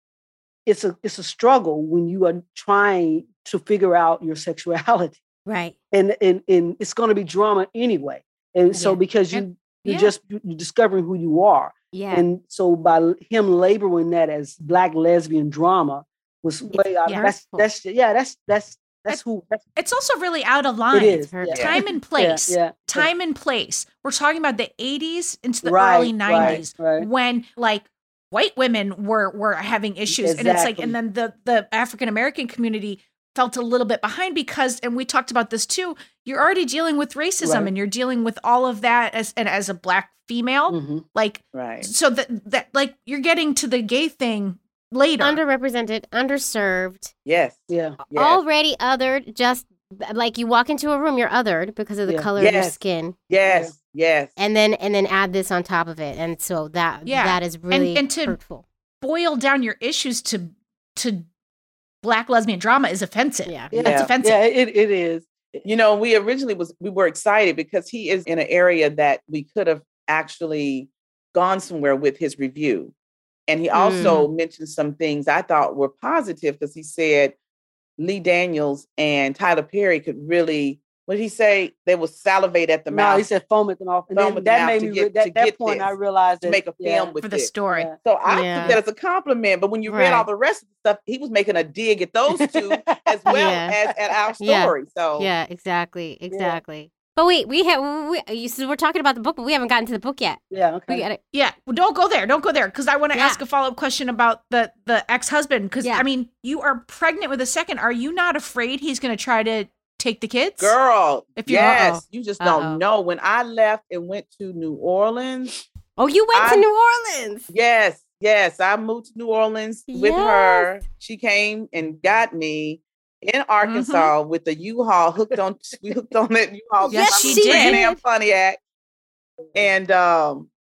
it's a it's a struggle when you are trying to figure out your sexuality, Right. and and and it's going to be drama anyway. And so Yeah. because you And- you're yeah. just you're discovering who you are, Yeah. and so by l- him labeling that as Black lesbian drama was way out. yeah. That's hurtful. that's yeah. That's that's that's who that's, It's also really out of line. it is. hurtful. Yeah. Time and place. Yeah, yeah. Time and place. We're talking about the eighties into the Right, early nineties right, right. when like white women were were having issues. And it's like, Exactly. and then the the African American community felt a little bit behind because, and we talked about this too, you're already dealing with racism Right. and you're dealing with all of that as and as a black female. Mhm. Like Right. so that that like you're getting to the gay thing later. Underrepresented, underserved, Yes. Yeah. Yes. already othered. Just like you walk into a room, you're othered because of the Yeah. color of your Yes. skin, Yes. Yes. and then and then add this on top of it, and so that Yeah. that is really and to- hurtful. Boil down your issues to to black lesbian drama is offensive. Yeah. Yeah. That's offensive. Yeah. It it is. You know, we originally was we were excited because he is in an area that we could have actually gone somewhere with his review. And he also mentioned some things I thought were positive because he said Lee Daniels and Tyler Perry could really, what did he say? They will salivate at the No, mouth he said foam at the mouth, and Foam then at the that mouth made to me. get- re- to that that get point, I this, realized to that, make a yeah, film with For the this. story. yeah. So I Yeah. took that as a compliment. But when you read Right. all the rest of the stuff, he was making a dig at those two as well Yeah. as at our Yeah. story. So Yeah, exactly, exactly. But wait, we have we, you, so we're talking about the book, but we haven't gotten to the book yet. Yeah. Okay. We got it. Yeah, well, don't go there. Don't go there because I want to Yeah. ask a follow up question about the the ex husband. Because Yeah. I mean, you are pregnant with a second. Are you not afraid he's going to try to take the kids? girl, If you- yes, Uh-oh. you just Uh-oh. don't know. When I left and went to New Orleans, Oh, you went I- to New Orleans. yes, yes, I moved to New Orleans with her. She came and got me in Arkansas with the U-Haul hooked on. We hooked on that U-Haul. Yes, I'm she a did. Damn Pontiac. And um,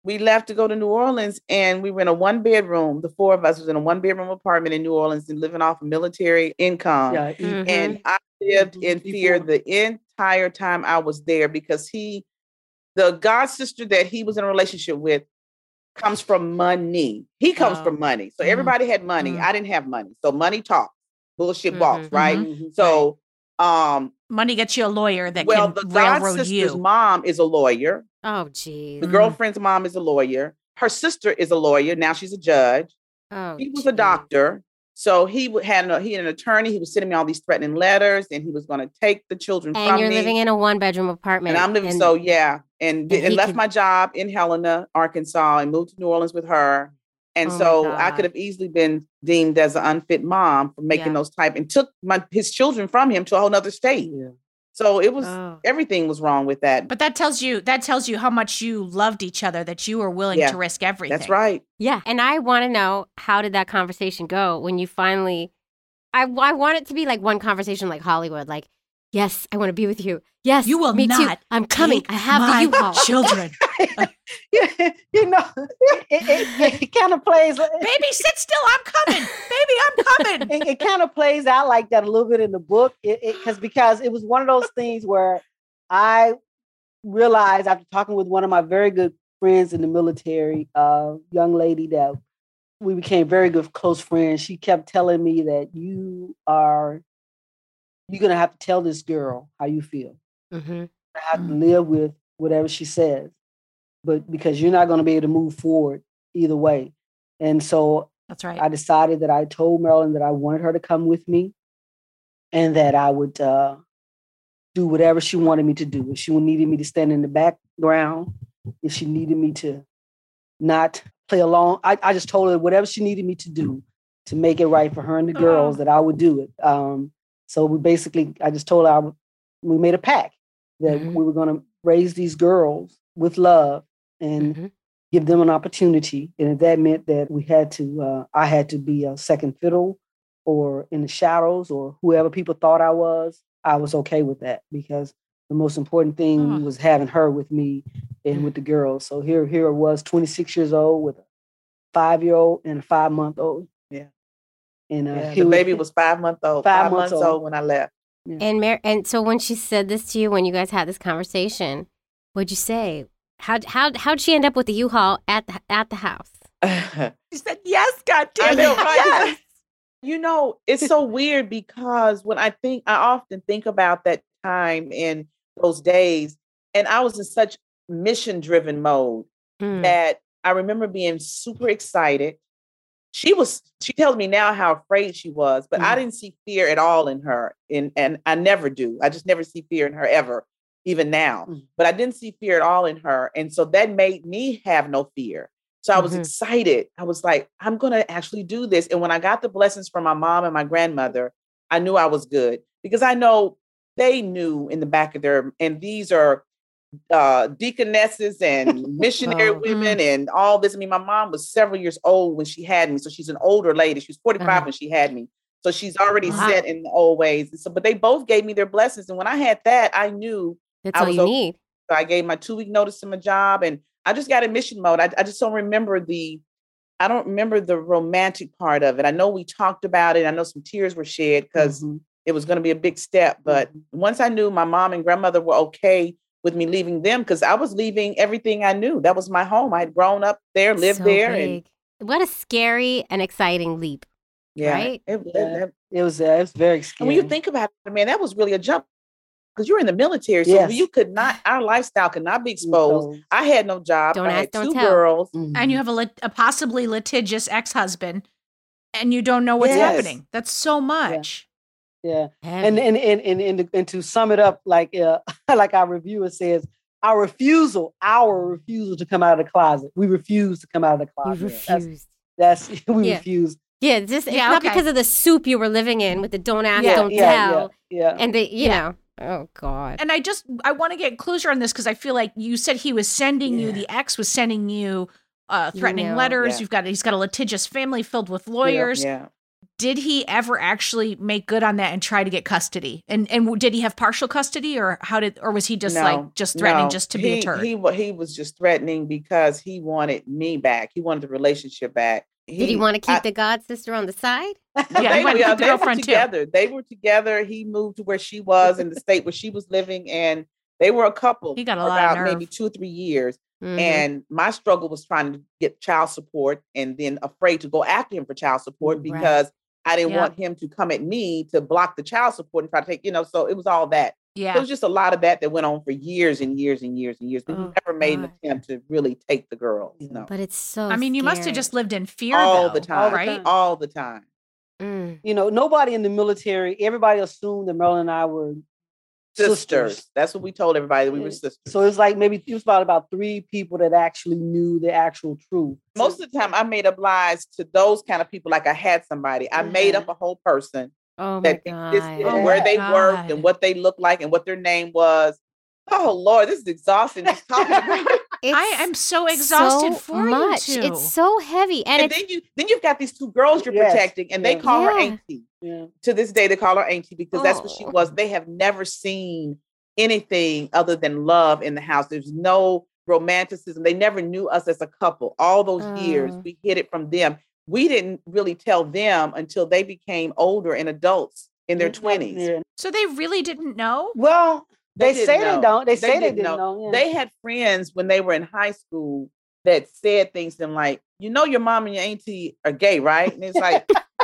we left to go to New Orleans, and we were in a one bedroom. The four of us was in a one bedroom apartment in New Orleans and living off a military income. Yeah, he- Mhm. And I lived in Mhm. fear the entire time I was there because he, the god sister that he was in a relationship with, comes from money. He comes Oh. from money. So Mhm. everybody had money. Mhm. I didn't have money. So money talks, bullshit Mhm. walks, right? Mhm. So, um, Money gets you a lawyer that well, the can god railroad sister's you. mom is a lawyer. Oh, geez. The Mhm. girlfriend's mom is a lawyer. Her sister is a lawyer. Now she's a judge. Oh, He was a geez. doctor. So he w- had a, he had an attorney. He was sending me all these threatening letters, and he was going to take the children And from you're me. living in a one bedroom apartment. and I'm living and- so yeah, and and and, he left could- my job in Helena, Arkansas, and moved to New Orleans with her. And Oh my so I God. could have easily been deemed as an unfit mom for making Yeah. those type, and took my his children from him to a whole nother state. Yeah. So it was Oh. everything was wrong with that. But that tells you that tells you how much you loved each other, that you were willing Yeah. to risk everything. That's right. Yeah. And I want to know, how did that conversation go when you finally, I, I want it to be like one conversation like Hollywood, like, yes, I want to be with you. Yes, You will me too. not I'm coming. take I have my the U-Haul. children. Yeah, you know, it, it, it kind of plays. Baby, sit still. I'm coming. Baby, I'm coming. It, it kind of plays out like that a little bit in the book. It, it cause because it was one of those things where I realized after talking with one of my very good friends in the military, uh, young lady that we became very good close friends. She kept telling me that you are you're gonna have to tell this girl how you feel. Mm-hmm. I have to live with whatever she says, but because you're not going to be able to move forward either way. And so That's right. I decided that I told Marilyn that I wanted her to come with me and that I would uh, do whatever she wanted me to do. If she needed me to stand in the background, if she needed me to not play along, I, I just told her whatever she needed me to do to make it right for her and the girls, Oh. that I would do it. Um, so we basically, I just told her, I would, we made a pact that Mhm. we were going to raise these girls with love and Mhm. give them an opportunity. And if that meant that we had to, uh, I had to be a second fiddle or in the shadows or whoever people thought I was, I was okay with that because the most important thing Oh. was having her with me and with the girls. So here, here I was, twenty-six years old with a five-year-old and a five-month-old. Yeah. And uh, Yeah, here the we- baby was five months old. Five Five, months months, old. old when I left. And Mar- and so when she said this to you, when you guys had this conversation, what'd you say? How how how'd she end up with the U-Haul at the, at the house? She said, yes, God I damn know, it. right? Yes. You know, it's so weird because when I think, I often think about that time and those days, and I was in such mission driven mode Mm. that I remember being super excited. She was, she tells me now how afraid she was, but I Mhm. didn't see fear at all in her. And, and I never do. I just never see fear in her ever, even now. Mhm. But I didn't see fear at all in her. And so that made me have no fear. So I was Mhm. excited. I was like, I'm going to actually do this. And when I got the blessings from my mom and my grandmother, I knew I was good because I know they knew in the back of their, and these are uh, deaconesses and missionary Oh. women and all this. I mean, my mom was several years old when she had me. So she's an older lady. She was forty-five Uh-huh. when she had me. So she's already Wow. set in the old ways. And so, but they both gave me their blessings. And when I had that, I knew. That's I all was you okay. need. So I gave my two week notice to my job and I just got in mission mode. I, I just don't remember the, I don't remember the romantic part of it. I know we talked about it. I know some tears were shed because Mhm. it was going to be a big step. But once I knew my mom and grandmother were okay with me leaving them, because I was leaving everything I knew. That was my home. I had grown up there, lived So there. And big. What a scary and exciting leap. yeah, Right? it, it- Yeah. it- It was, uh, it was very and scary. when you think about it, man, that was really a jump because you were in the military. So Yes. you could not, our lifestyle could not be exposed. I had no job. Don't I ask, had don't two tell. girls. Mhm. And you have a, lit- a possibly litigious ex-husband and you don't know what's Yes. happening. That's so much. Yeah. Heavy. And and and and, and, and to sum it up, like uh, like our reviewer says, our refusal, our refusal to come out of the closet. We refuse to come out of the you closet. That's, refused. that's we Yeah. refuse. Yeah, it's just it's Yeah, not okay. because of the soup you were living in with the don't ask, Yeah, don't yeah, tell, yeah, yeah. and the you Yeah. know. Oh God. And I just, I want to get closure on this because I feel like you said he was sending you, Yeah. the ex was sending you uh, threatening Email. letters. Yeah. You've got, he's got a litigious family filled with lawyers. Yeah. did he ever actually make good on that and try to get custody? And and did he have partial custody, or how did, or was he just No, like just threatening no. just to be he, a turd? He wa- he was just threatening because he wanted me back. He wanted the relationship back. Did he want to keep I- the god sister on the side? No, Yeah, he they, wanted to yeah, keep the they were girlfriend, too. together. They were together. He moved to where she was in the state where she was living, and they were a couple. He got a for lot of about maybe nerve. two or three years. Mhm. And my struggle was trying to get child support, and then afraid to go after him for child support Right. because I didn't Yeah. want him to come at me to block the child support and try to take, you know. So it was all that. So it Yeah. was just a lot of that that went on for years and years and years and years. But he Oh, never made an God. attempt to really take the girl. Yeah. No, But it's so I mean, you must have scary. just lived in fear all though, the time, right? all the time. Mm. You know, nobody in the military, everybody assumed that Marilyn and I were Sisters. sisters. That's what we told everybody, that we were Yeah. sisters. So it's like maybe it was about about three people that actually knew the actual truth. Most of the time, I made up lies to those kind of people, like I had somebody. I made up a whole person Oh my that existed, god. and Oh where my they worked, God. and what they looked like, and what their name was. Oh Lord, this is exhausting. Just talking about it. It's I am so exhausted so for much. you two. It's so heavy, and, And it's then you, then you've got these two girls you're Yes. protecting, and they Yeah. call her Yeah. auntie. Yeah. To this day, they call her auntie because that's what she Oh. was. They have never seen anything other than love in the house. There's no romanticism. They never knew us as a couple. All those years, Oh. we hid it from them. We didn't really tell them until they became older and adults in their twenties. Yeah. So they really didn't know? Well, they, didn't say know. they don't. They, say they didn't know. know. yeah. They had friends when they were in high school that said things to them like, you know, your mom and your auntie are gay, right? And it's like,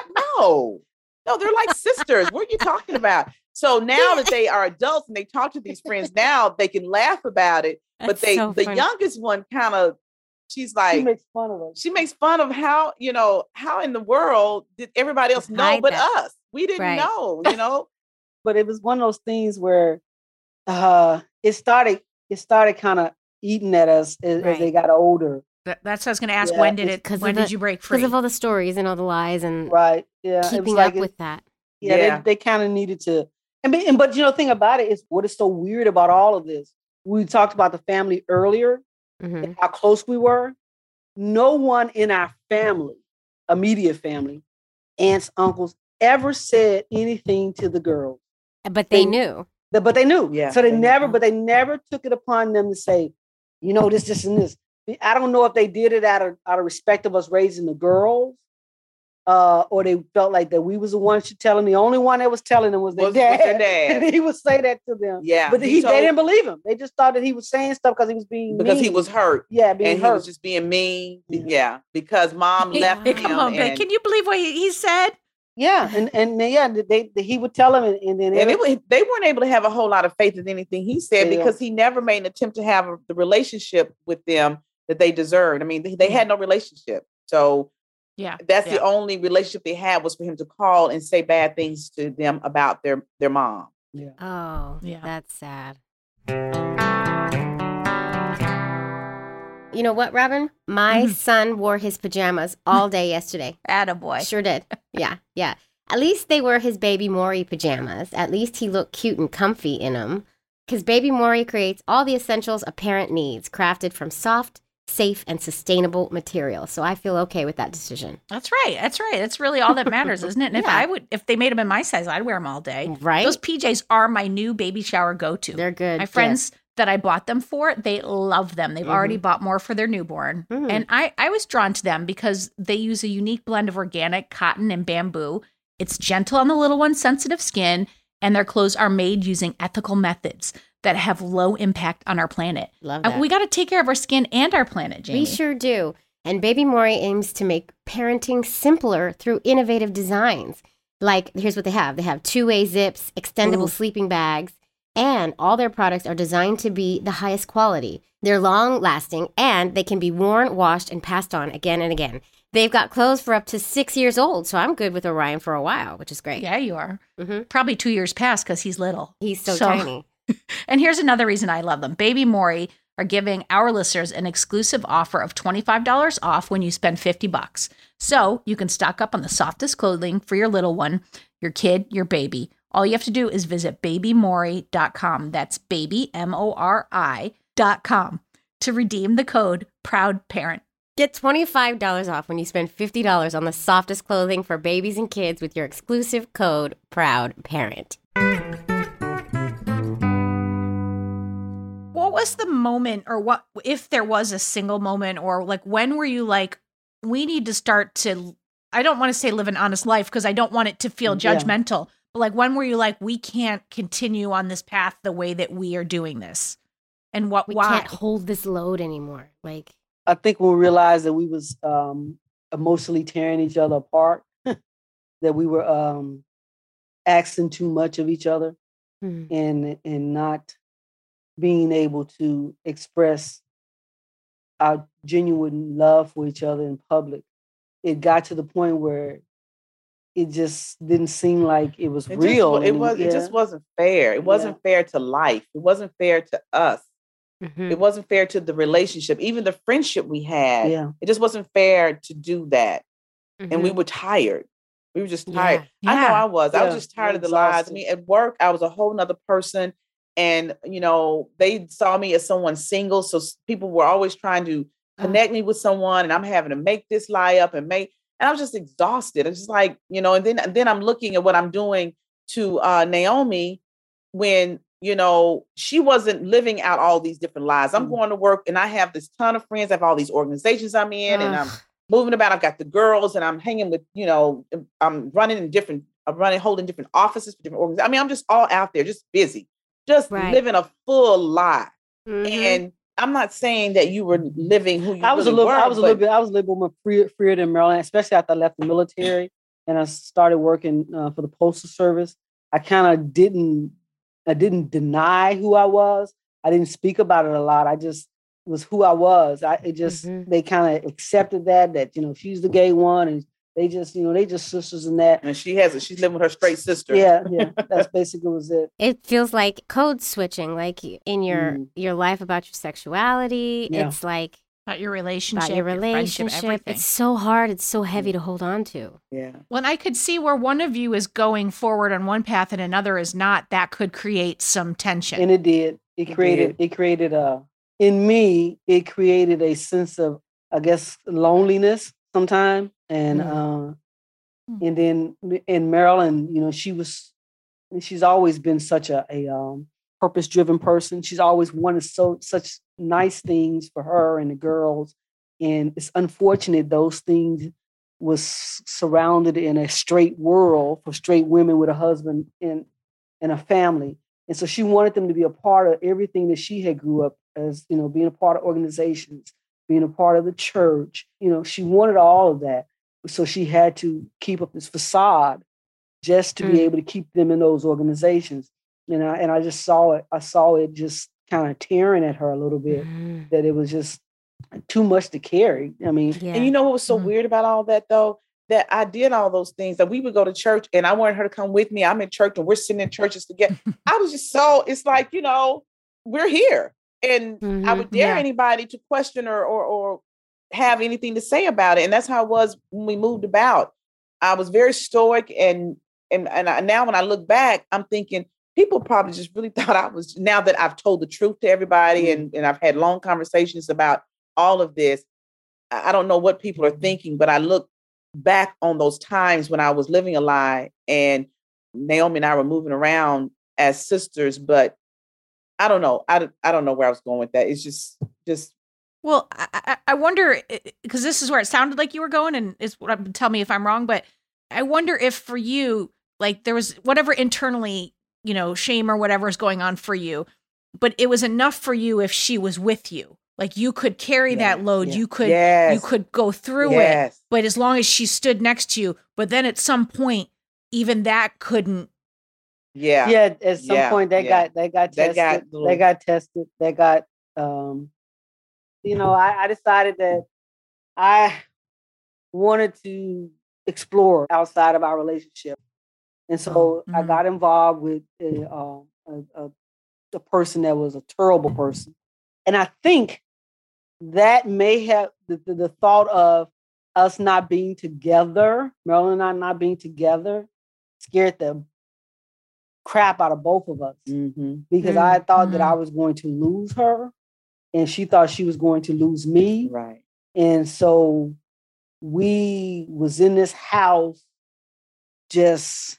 no, no, they're like sisters. What are you talking about? So now that they are adults and they talk to these friends now, they can laugh about it. But That's they, so the funny. youngest one kind of, she's She like, makes fun of us. she makes fun of how, you know, how in the world did everybody else know Hide but that. us? We didn't Right. know, you know? But it was one of those things where uh it started it started kind of eating at us as, as they Right. got older. That, that's what I was going to ask. Yeah, when did it's it? 'cause of When the- did you break free? because of all the stories and all the lies and Right. Yeah. it was keeping like up it- with that. yeah, Yeah. they, they kind of needed to and, be- and but you know the thing about it is what is so weird about all of this. We talked about the family earlier hmm and how close we were. No one in our family, immediate family, aunts, uncles, ever said anything to the girls. But they They- knew. But but they knew. Yeah, So they they knew. never, but they never took it upon them to say, you know, this, this, and this. I don't know if they did it out of out of respect of us raising the girls, uh, or they felt like that we was the ones to tell them. The only one that was telling them was their Was- was dad. their dad. And he would say that to them. Yeah. But he, told- they didn't believe him. They just thought that he was saying stuff because he was being because he mean. was hurt. yeah being And he hurt. was just being mean. Yeah. Yeah. Because mom left him. Come on, babe. and, Can you believe what he, he said? yeah, and and then, yeah, they, they he would tell them, and, and then and every- it, wa- they weren't able to have a whole lot of faith in anything he said Yeah. because he never made an attempt to have a, the relationship with them that they deserved. I mean, they, they had no relationship. So Yeah. that's yeah. the only relationship they had was for him to call and say bad things to them about their, their mom. Oh, Yeah. that's sad. You know what, Robin? My Mhm. son wore his pajamas all day yesterday. Attaboy. Sure did. Yeah, yeah. At least they were his baby Maury pajamas. At least he looked cute and comfy in them. Because baby Maury creates all the essentials a parent needs, crafted from soft, safe, and sustainable materials. So I feel okay with that decision. That's right. That's right. That's really all that matters, isn't it? And if Yeah. I would, if they made them in my size, I'd wear them all day. Right? Those P Js are my new baby shower go-to. They're good. My gift. friends that I bought them for, they love them. They've already bought more for their newborn. Mhm. And I, I was drawn to them because they use a unique blend of organic cotton and bamboo. It's gentle on the little one's sensitive skin, and their clothes are made using ethical methods that have low impact on our planet. Love And that. we got to take care of our skin and our planet, Jamie. We sure do. And Baby Maury aims to make parenting simpler through innovative designs. Like, here's what they have. They have two-way zips, extendable Ooh. sleeping bags, and all their products are designed to be the highest quality. They're long-lasting, and they can be worn, washed, and passed on again and again. They've got clothes for up to six years old, so I'm good with Orion for a while, which is great. Yeah, you are. hmm Probably two years past because he's little. He's so, So- tiny. And here's another reason I love them. Baby Maury are giving our listeners an exclusive offer of twenty-five dollars off when you spend fifty bucks. So you can stock up on the softest clothing for your little one, your kid, your baby. All you have to do is visit baby maury dot com. That's baby, M O R I dot com to redeem the code Proud Parent. Get twenty-five dollars off when you spend fifty dollars on the softest clothing for babies and kids with your exclusive code PROUDPARENT. What was the moment, or what, if there was a single moment, or like when were you like, we need to start to, I don't want to say live an honest life because I don't want it to feel Yeah. judgmental, but like when were you like, we can't continue on this path the way that we are doing this? And what, We why? can't hold this load anymore. Like, I think when we realized that we was um, emotionally tearing each other apart, that we were um, asking too much of each other hmm. and and not being able to express our genuine love for each other in public. It got to the point where it just didn't seem like it was It real. Just, it any- was. It yeah. just wasn't fair. It wasn't fair to life. It wasn't fair to us. Mhm. It wasn't fair to the relationship, even the friendship we had. Yeah. It just wasn't fair to do that. And we Mhm. were tired. We were just tired. Yeah. I know Yeah. I was. I was Yeah, just tired we're of the lies. I exhausted. mean, at work, I was a whole nother person. And, you know, they saw me as someone single. So s- people were always trying to connect me with someone. And I'm having to make this lie up and make, and I was just exhausted. It's just like, you know, and then, and then I'm looking at what I'm doing to uh, Naomi when, you know, she wasn't living out all these different lies. I'm Mm. going to work and I have this ton of friends. I have all these organizations I'm in and I'm Ugh. moving about. I've got the girls and I'm hanging with, you know, I'm running in different, I'm running, holding different offices for different organizations. I mean, I'm just all out there, just busy, just Right. living a full lie. Mhm. And I'm not saying that you were living who you I was really a little, were, I was a little but- bit, I was a little bit more freer, freer than Maryland, especially after I left the military and I started working uh, for the Postal Service. I kind of didn't, I didn't deny who I was. I didn't speak about it a lot. I just was who I was. I it just Mhm. they kind of accepted that that you know she's the gay one, and they just you know they just sisters in that. and she has it. She's living with her straight sister. Yeah, yeah. That's basically was it. It feels like code switching, like in your Mm. your life about your sexuality. Yeah. It's like About your relationship, about your relationship. friendship, everything. It's so hard. It's so heavy to hold on to. Yeah. When I could see where one of you is going forward on one path and another is not, that could create some tension. And it did. It It created. It created a in me. It created a sense of, I guess, loneliness sometimes, and Mm. uh, Mm. and then in Maryland, you know, she was. She's always been such a, a um, purpose-driven person. She's always wanted so such nice things for her and the girls, and it's unfortunate those things was surrounded in a straight world for straight women with a husband and and a family. And so she wanted them to be a part of everything that she had grew up as, you know, being a part of organizations, being a part of the church. You know, she wanted all of that. So she had to keep up this facade just to Mm. be able to keep them in those organizations. You know, and I just saw it, I saw it just kind of tearing at her a little bit, Mhm. that it was just too much to carry. I mean, Yeah. And you know what was so Mhm. weird about all that though? That I did all those things that we would go to church and I wanted her to come with me. I'm in church and we're sitting in churches together. I was just so, it's like, you know, we're here. And I Mhm. would dare Yeah. anybody to question or, or or have anything to say about it. And that's how it was when we moved about. I was very stoic and and and I, now when I look back, I'm thinking people probably just really thought I was, now that I've told the truth to everybody Mm. and, and I've had long conversations about all of this. I I don't know what people are thinking, but I look back on those times when I was living a lie and Naomi and I were moving around as sisters, but I don't know. I, don't- I don't know where I was going with that. It's just, just, Well, I, I- I wonder, because this is where it sounded like you were going, and is what I'm, tell me if I'm wrong, but I wonder if for you, like there was whatever internally, you know, shame or whatever is going on for you, but it was enough for you if she was with you. Like you could carry Yeah, that load, yeah. you could, yes, you could go through it, yes. but as long as she stood next to you, but then at some point, even that couldn't. Yeah. yeah, at some Yeah, point that yeah. got that got That tested. got That little- got tested. That got um you know, I, I decided that I wanted to explore outside of our relationship. And so I Mhm. got involved with a, um, a, a, a person that was a terrible person. And I think that may have the, the, the thought of us not being together, Marilyn and I not being together, scared the crap out of both of us, Mhm. because Mm, I thought that mhm. I was going to lose her and she thought she was going to lose me. Right. And so we was in this house just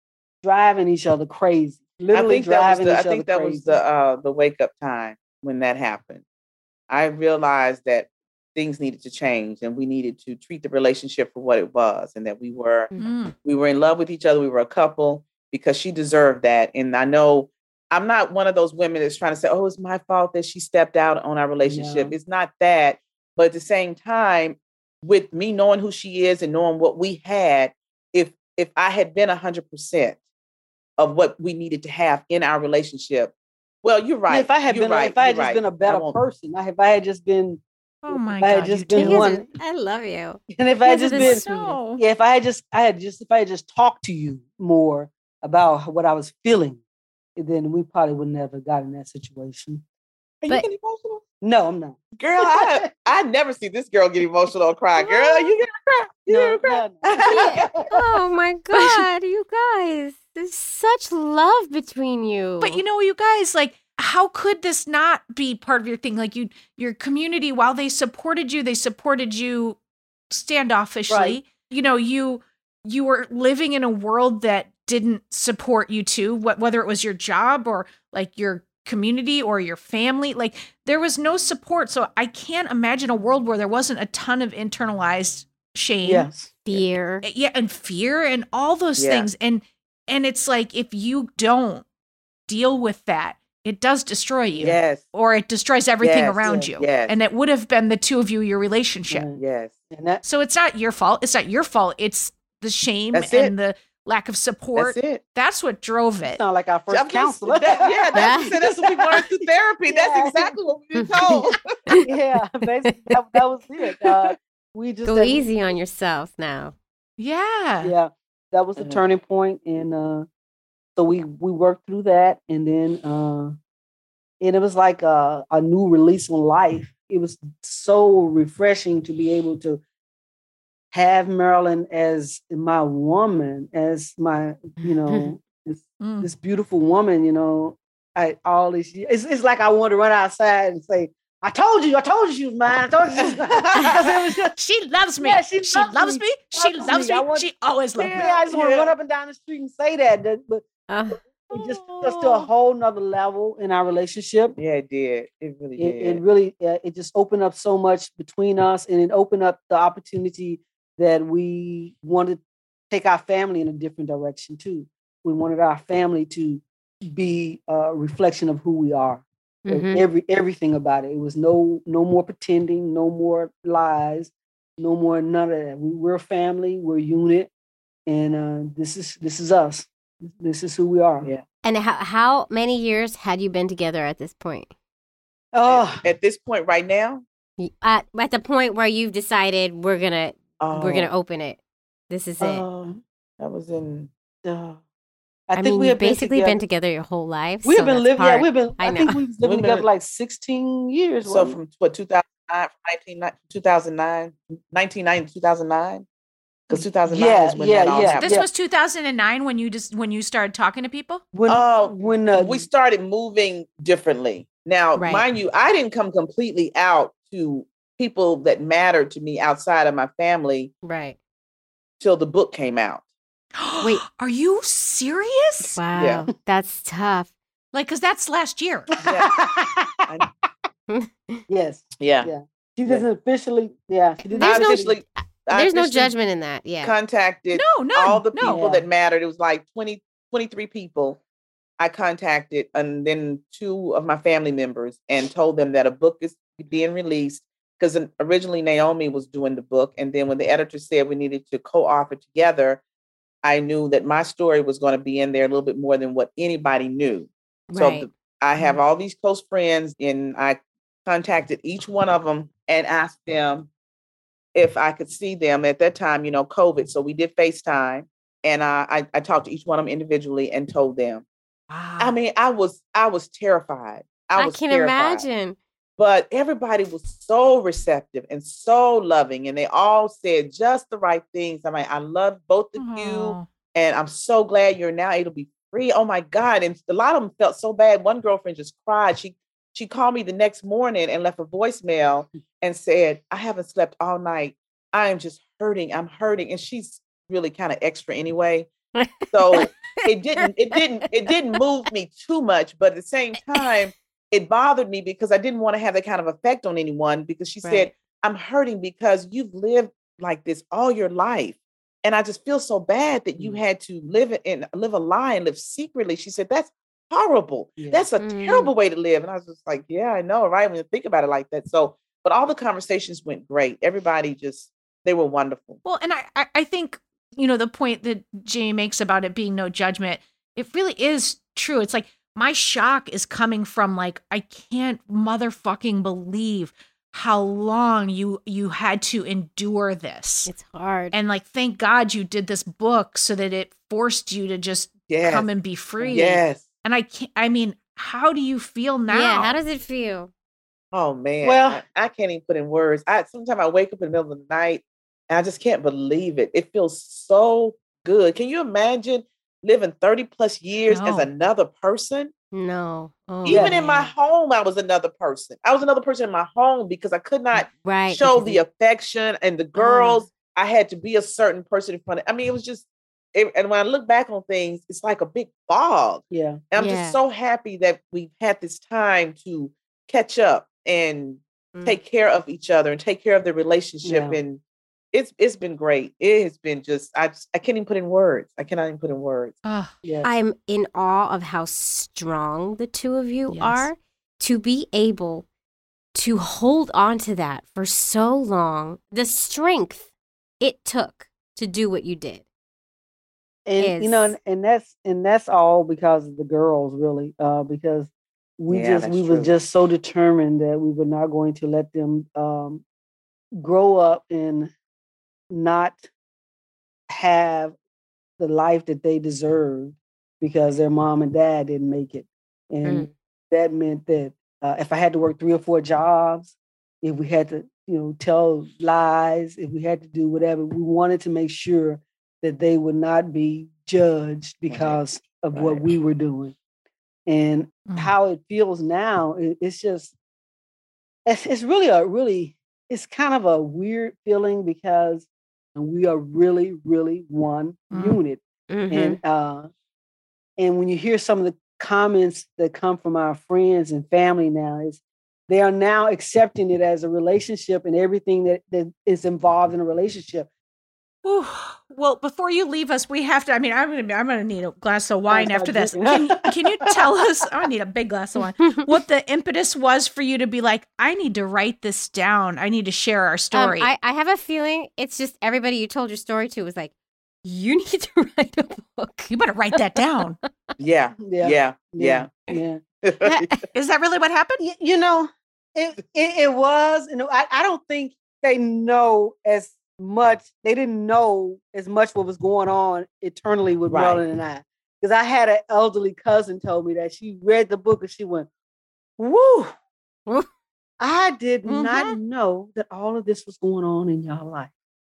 driving each other crazy. Literally I think that was driving the, each I other think that crazy. was the uh, the wake up time when that happened. I realized that things needed to change and we needed to treat the relationship for what it was, and that we were Mm. we were in love with each other. We were a couple because she deserved that. And I know I'm not one of those women that's trying to say, "Oh, it's my fault that she stepped out on our relationship." No. It's not that, but at the same time, with me knowing who she is and knowing what we had, if if I had been a hundred percent of what we needed to have in our relationship, well, you're right. If I had you're been, right. if I had you're just right. been a I better won't- person, I- if I had just been, Oh my if I had God, just you been two. You one, guys are- I love you. and if I had You guys just are the been, sweetest. No. yeah, if I had just, I had just, if I had just talked to you more about what I was feeling, then we probably would never have gotten that situation. Are But- you getting emotional? No, I'm not. Girl, I I never see this girl get emotional or cry. Girl, you gonna cry. You No, gonna no, cry. no. Oh my God, you guys. There's such love between you. But you know, you guys, like, how could this not be part of your thing? Like, you, your community, while they supported you, they supported you standoffishly. Right. You know, you you were living in a world that didn't support you too, wh- whether it was your job or like your community or your family. Like, there was no support. So I can't imagine a world where there wasn't a ton of internalized shame. Yes. fear. Uh, yeah, and fear and all those Yeah. things. And and it's like, if you don't deal with that, it does destroy you. Yes. Or it destroys everything Yes, around yes, you. yes. And it would have been the two of you, your relationship. Right. Yes. And that, So it's not your fault. It's not your fault. It's the shame That's and it. the lack of support. That's it. That's what drove it. sound like our first I'm just- counselor. that- yeah, that's, that's what we learned through therapy. Yeah. That's exactly what we were told. yeah, basically that, that was it. Uh, we just Go had- easy on yourself now. Yeah. Yeah, that was the Uh-huh. turning point, and uh, so we we worked through that, and then uh, and it was like a, a new release on life. It was so refreshing to be able to have Marilyn as my woman, as my you know this, Mm. this beautiful woman. You know, I all these years. It's, it's like I want to run outside and say, "I told you, I told you she was mine. I told you." She was mine. 'Cause it was just, She loves me. Yeah, she she loves, loves me. me. She Loves loves me. me. I want- She always loved me. yeah, I just want to Yeah. run up and down the street and say that, that but Uh, it just took us to a whole nother level in our relationship. Yeah, it did. It really It, did. it really, uh, it just opened up so much between us, and it opened up the opportunity that we wanted to take our family in a different direction too. We wanted our family to be a reflection of who we are. mhm. Every everything about it. It was no no more pretending, no more lies, no more none of that. We, we're a family, we're a unit, and uh, this is this is us. This is who we are. Yeah. And how, how many years had you been together at this point? Oh, At this point, right now, Y- At, at the point where you've decided we're gonna we're gonna oh, open it. This is it. um, that was in. uh, I, I, think mean, we you've have been basically together. been together your whole life. We've so been that's living. Yeah, hard. we've been. I I, think know. we was living We've together been- like sixteen years. So wasn't it? from what two thousand nine, from nineteen, two thousand nine, nineteen ninety, two thousand nine, because two thousand nine Yeah, is when yeah, that all yeah. happened. This was two thousand nine when you just when you started talking to people. when Oh, when uh, we started moving differently. Now, Right. mind you, I didn't come completely out to people that mattered to me outside of my family Right. till the book came out. Wait. Are you serious? Wow. Yeah. That's tough. Like, because that's last year. yes, Yeah. Yeah. she doesn't officially. Yeah, she didn't There's I no- officially, I There's no officially judgment in that. Yeah. contacted No, no, all the no. people Yeah. that mattered. It was like twenty, twenty-three people I contacted, and then two of my family members, and told them that a book is being released. Because originally Naomi was doing the book, and then when the editor said we needed to co-author together, I knew that my story was going to be in there a little bit more than what anybody knew. So Right. the- I have all these close friends, and I contacted each one of them and asked them if I could see them at that time, you know, COVID. So we did FaceTime, and uh, I, I talked to each one of them individually and told them. Wow. I mean, I was, I was terrified. I I was can terrified. imagine. But everybody was so receptive and so loving, and they all said just the right things. I'm like, I love both of you, Oh. and I'm so glad you're now able to be free. Oh my God. And a lot of them felt so bad. One girlfriend just cried. She She called me the next morning and left a voicemail and said, I haven't slept all night. I am just hurting. I'm hurting. And she's really kind of extra anyway. So it didn't, it didn't, it didn't move me too much. But at the same time, it bothered me because I didn't want to have that kind of effect on anyone, because she Right. said, I'm hurting because you've lived like this all your life. And I just feel so bad that you had to live it and live a lie and live secretly. She said, that's horrible. Yeah. That's a Mhm. terrible way to live. And I was just like, yeah, I know, right? When you think about it like that. So, but all the conversations went great. Everybody just, they were wonderful. Well, and I, I, I think, you know, the point that Jamie makes about it being no judgment, it really is true. It's like my shock is coming from like, I can't motherfucking believe how long you you had to endure this. It's hard. And like, thank God you did this book so that it forced you to just Yes. come and be free. Yes. And I can't, I mean, how do you feel now? Yeah, how does it feel? Oh man. Well- I, I can't even put in words. I sometimes I wake up in the middle of the night and I just can't believe it. It feels so good. Can you imagine living thirty plus years as No. another person? No. Oh, Even in my man. home, I was another person. I was another person in my home because I could not right show because the it- affection and the girls. I had to be a certain person in front of. I mean, it was just. It, and when I look back on things, it's like a big fog. Yeah. And I'm Yeah. just so happy that we've had this time to catch up and Mm. take care of each other and take care of the relationship. Yeah. And it's it's been great. It has been just I just, I can't even put in words. I cannot even put in words. Ugh. Yeah. I'm in awe of how strong the two of you Yes. are to be able to hold on to that for so long. The strength it took to do what you did. And you know, is- and, and that's and that's all because of the girls, really, uh, because we Yeah, just that's we were true. just so determined that we were not going to let them um, grow up and not have the life that they deserved because their mom and dad didn't make it, and Mm. that meant that uh, if I had to work three or four jobs, if we had to, you know, tell lies, if we had to do whatever, we wanted to make sure that they would not be judged because of what Right. we were doing. And Mm. how it feels now, it, it's just, it's, it's really a really, it's kind of a weird feeling because we are really, really one Mm. unit. Mhm. And uh, and when you hear some of the comments that come from our friends and family now, is they are now accepting it as a relationship and everything that, that is involved in a relationship. Whew. Well, before you leave us, we have to. I mean, I'm gonna. I'm gonna need a glass of wine start after this. Can, drinking. can you tell us? I need a big glass of wine. What the impetus was for you to be like, I need to write this down. I need to share our Um, story. I, I have a feeling it's just everybody you told your story to was like, you need to write a book. you better write that down. Yeah. Yeah. Yeah. Yeah. Yeah. Is that really what happened? Y- you know, it, it, it was, you know, I, I don't think they know as much, they didn't know as much what was going on internally with Right. Merlin and I. Because I had an elderly cousin told me that she read the book and she went, woo, Woo. I did not Mhm. know that all of this was going on in y'all life.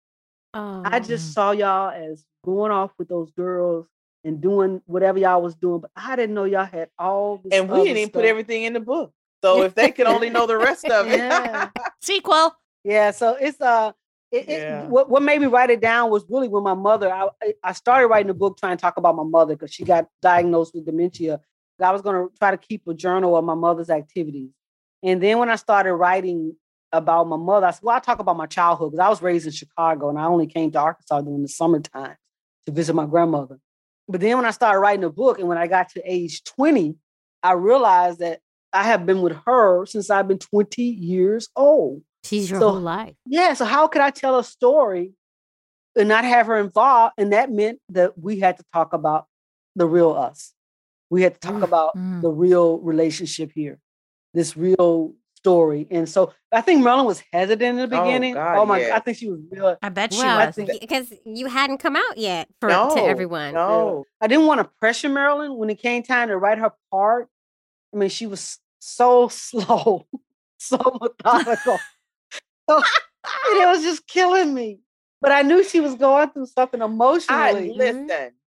Oh. I just saw y'all as going off with those girls and doing whatever y'all was doing, but I didn't know y'all had all this. And we other didn't even put stuff. everything in the book. So if they could only know the rest of it. Yeah. Sequel. Yeah, so it's uh, it, Yeah. it, what what made me write it down was really when my mother. I I- I started writing the book trying to talk about my mother because she got diagnosed with dementia. I was going to try to keep a journal of my mother's activities, and then when I started writing about my mother, I said, "Well, I talk about my childhood because I was raised in Chicago and I only came to Arkansas during the summertime to visit my grandmother." But then when I started writing the book, and when I got to age twenty, I realized that I have been with her since I've been twenty years old. She's your So- whole life. Yeah, so how could I tell a story and not have her involved? And that meant that we had to talk about the real us. We had to talk Mm, about mm. the real relationship here, this real story. And so I think Merlin was hesitant in the Oh, beginning. God, Oh, my! yes. I think she was real. I bet she Well, was. think- because you hadn't come out yet for No, to everyone. No. I didn't want to pressure Marilyn when it came time to write her part. I mean, she was so slow, so methodical. So, and it was just killing me. But I knew she was going through something I emotionally. listen.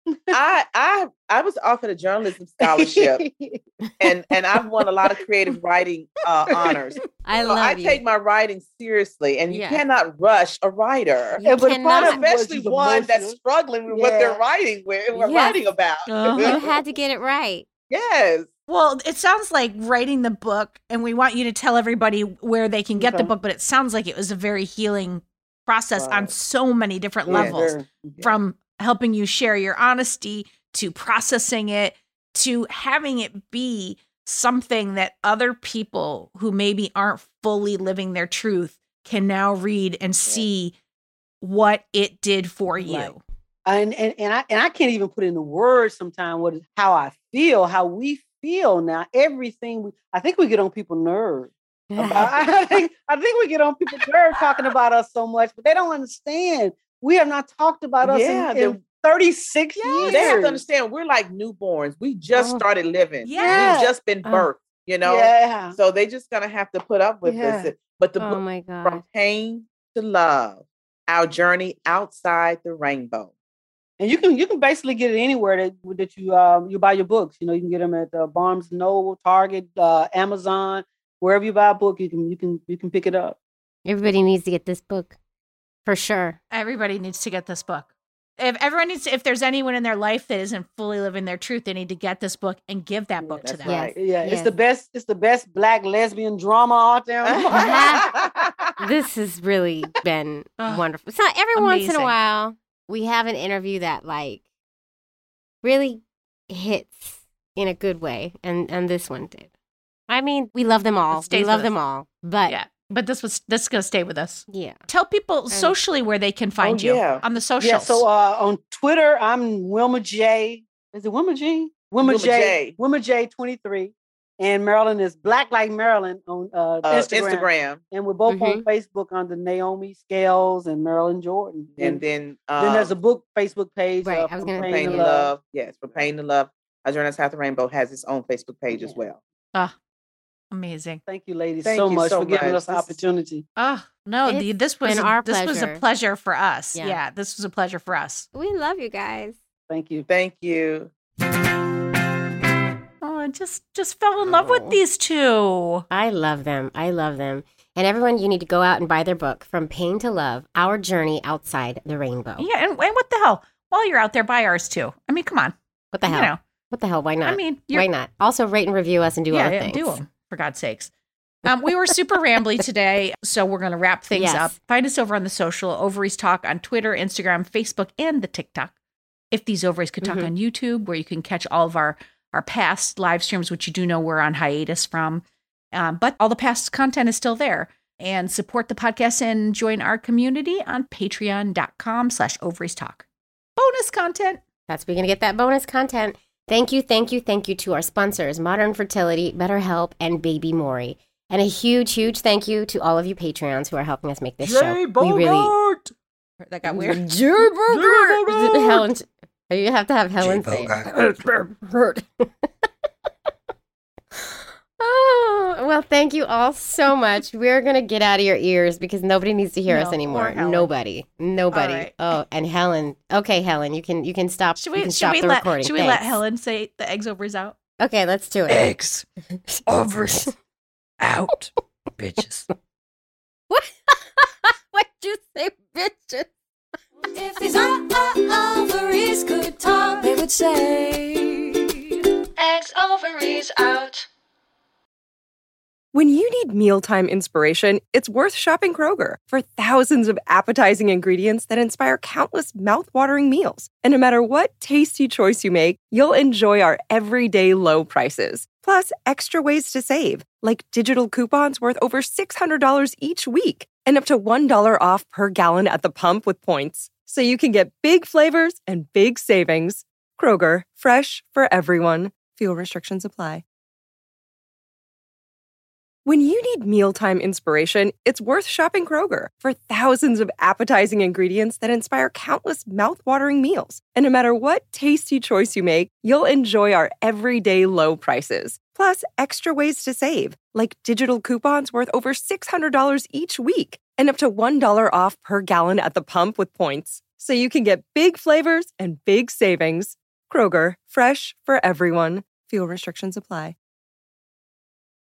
I I I was offered a journalism scholarship, and and I've won a lot of creative writing uh, honors. I So love I you. take my writing seriously, and you Yeah. cannot rush a writer, You Yeah, but cannot- part of it was especially just one that's emotional. struggling with what Yeah. they're writing with, what Yes. writing about. Uh-huh. You had to get it right. Yes. Well, it sounds like writing the book, and we want you to tell everybody where they can get the Okay. book, but it sounds like it was a very healing process on Right. so many different Yeah. levels, Very- from helping you share your honesty to processing it to having it be something that other people who maybe aren't fully living their truth can now read and see what it did for you. Right. And, and and I and I can't even put into words sometimes what how I feel, how we feel now. Everything we, I think we get on people's nerves. I, I think I think we get on people's nerves talking about us so much, but they don't understand. We have not talked about us Yeah, in, they- in thirty-six They years. have to understand we're like newborns. We just Oh. started living. Yeah. We've just been Oh. birthed, you know? Yeah. So they just gonna have to put up with Yeah. this. But the Oh book my God. From Pain to Love, Our Journey Outside the Rainbow. And you can you can basically get it anywhere that that you um you buy your books. You know, you can get them at uh, Barnes and Noble, Target, uh, Amazon, wherever you buy a book, you can you can you can pick it up. Everybody needs to get this book for sure. Everybody needs to get this book. If everyone needs to, if there's anyone in their life that isn't fully living their truth, they need to get this book and give that book to That's them. right. Yeah, Yes. it's the best. It's the best black lesbian drama out there. on the market. This has really been Ugh, wonderful. So every once in a amazing. while, we have an interview that like really hits in a good way, and and this one did. I mean, we love them all. It We stays love with them us. all. But Yeah. But this was this is gonna stay with us. yeah. Tell people socially where they can find Oh, you yeah. on the socials. Yeah. So uh, on Twitter, I'm Wilma J. Is it Wilma G? Wilma, Wilma J. J. Wilma J. twenty-three. And Maryland is Black Like Maryland on uh, Uh, Instagram. Instagram. And we're both on Mhm. Facebook under Naomi Scales and Marilyn Jordan. And then um, then there's a book Facebook page. Right, uh, I was From gonna- Pain Pain to to Love. Love. Yes, From Pain to Love. Our Journey Outside the Rainbow has its own Facebook page as Yeah. well. Ah, amazing. Thank you, ladies, Thank so you much so for giving much. us the This is- opportunity. Oh no, It's the, this was been a, our this was a pleasure. pleasure for us. Yeah. Yeah, this was a pleasure for us. We love you guys. Thank you. Thank you. Oh, I just just fell in love with Oh. these two. I love them. I love them. And everyone, you need to go out and buy their book, From Pain to Love, Our Journey Outside the Rainbow. Yeah, and, and what the hell? While you're out there, buy ours too. I mean, come on. What the hell? You know, What the hell? Why not? I mean, you're, Why not? Also, rate and review us and do yeah, other yeah, things. do them for God's sakes. Um, we were super rambly today, so we're going to wrap things Yes. up. Find us over on the social Ovaries Talk on Twitter, Instagram, Facebook, and the TikTok. If These Ovaries Could Talk Mhm. on YouTube, where you can catch all of our our past live streams, which you do know we're on hiatus from, um, but all the past content is still there. And support the podcast and join our community on Patreon.com slash Ovaries Talk. Bonus content. That's where you're going to get that bonus content. Thank you, thank you, thank you to our sponsors, Modern Fertility, BetterHelp, and Baby Maury. And a huge, huge thank you to all of you Patreons who are helping us make this show. We really That got weird. Jay Bogart. Helen, you have to have Helen say it. Hurt. Oh, well, thank you all so much. We're going to get out of your ears because nobody needs to hear No, us or anymore. Helen. Nobody. Nobody. All right. Oh, and Helen. Okay, Helen, you can you can stop. Should you we, can should stop we, the let, recording. should we let Thanks. Helen say the eggs ovaries out? Okay, let's do it. Eggs. Ovaries. Out. Bitches. What? What'd you say, bitches? If these ovaries could talk, they would say, Eggs, ovaries out. When you need mealtime inspiration, it's worth shopping Kroger for thousands of appetizing ingredients that inspire countless mouthwatering meals. And no matter what tasty choice you make, you'll enjoy our everyday low prices. Plus, extra ways to save, like digital coupons worth over six hundred dollars each week and up to one dollar off per gallon at the pump with points. So you can get big flavors and big savings. Kroger, fresh for everyone. Fuel restrictions apply. When you need mealtime inspiration, it's worth shopping Kroger for thousands of appetizing ingredients that inspire countless mouthwatering meals. And no matter what tasty choice you make, you'll enjoy our everyday low prices. Plus, extra ways to save, like digital coupons worth over six hundred dollars each week and up to one dollar off per gallon at the pump with points. so you can get big flavors and big savings. Kroger, fresh for everyone. Fuel restrictions apply.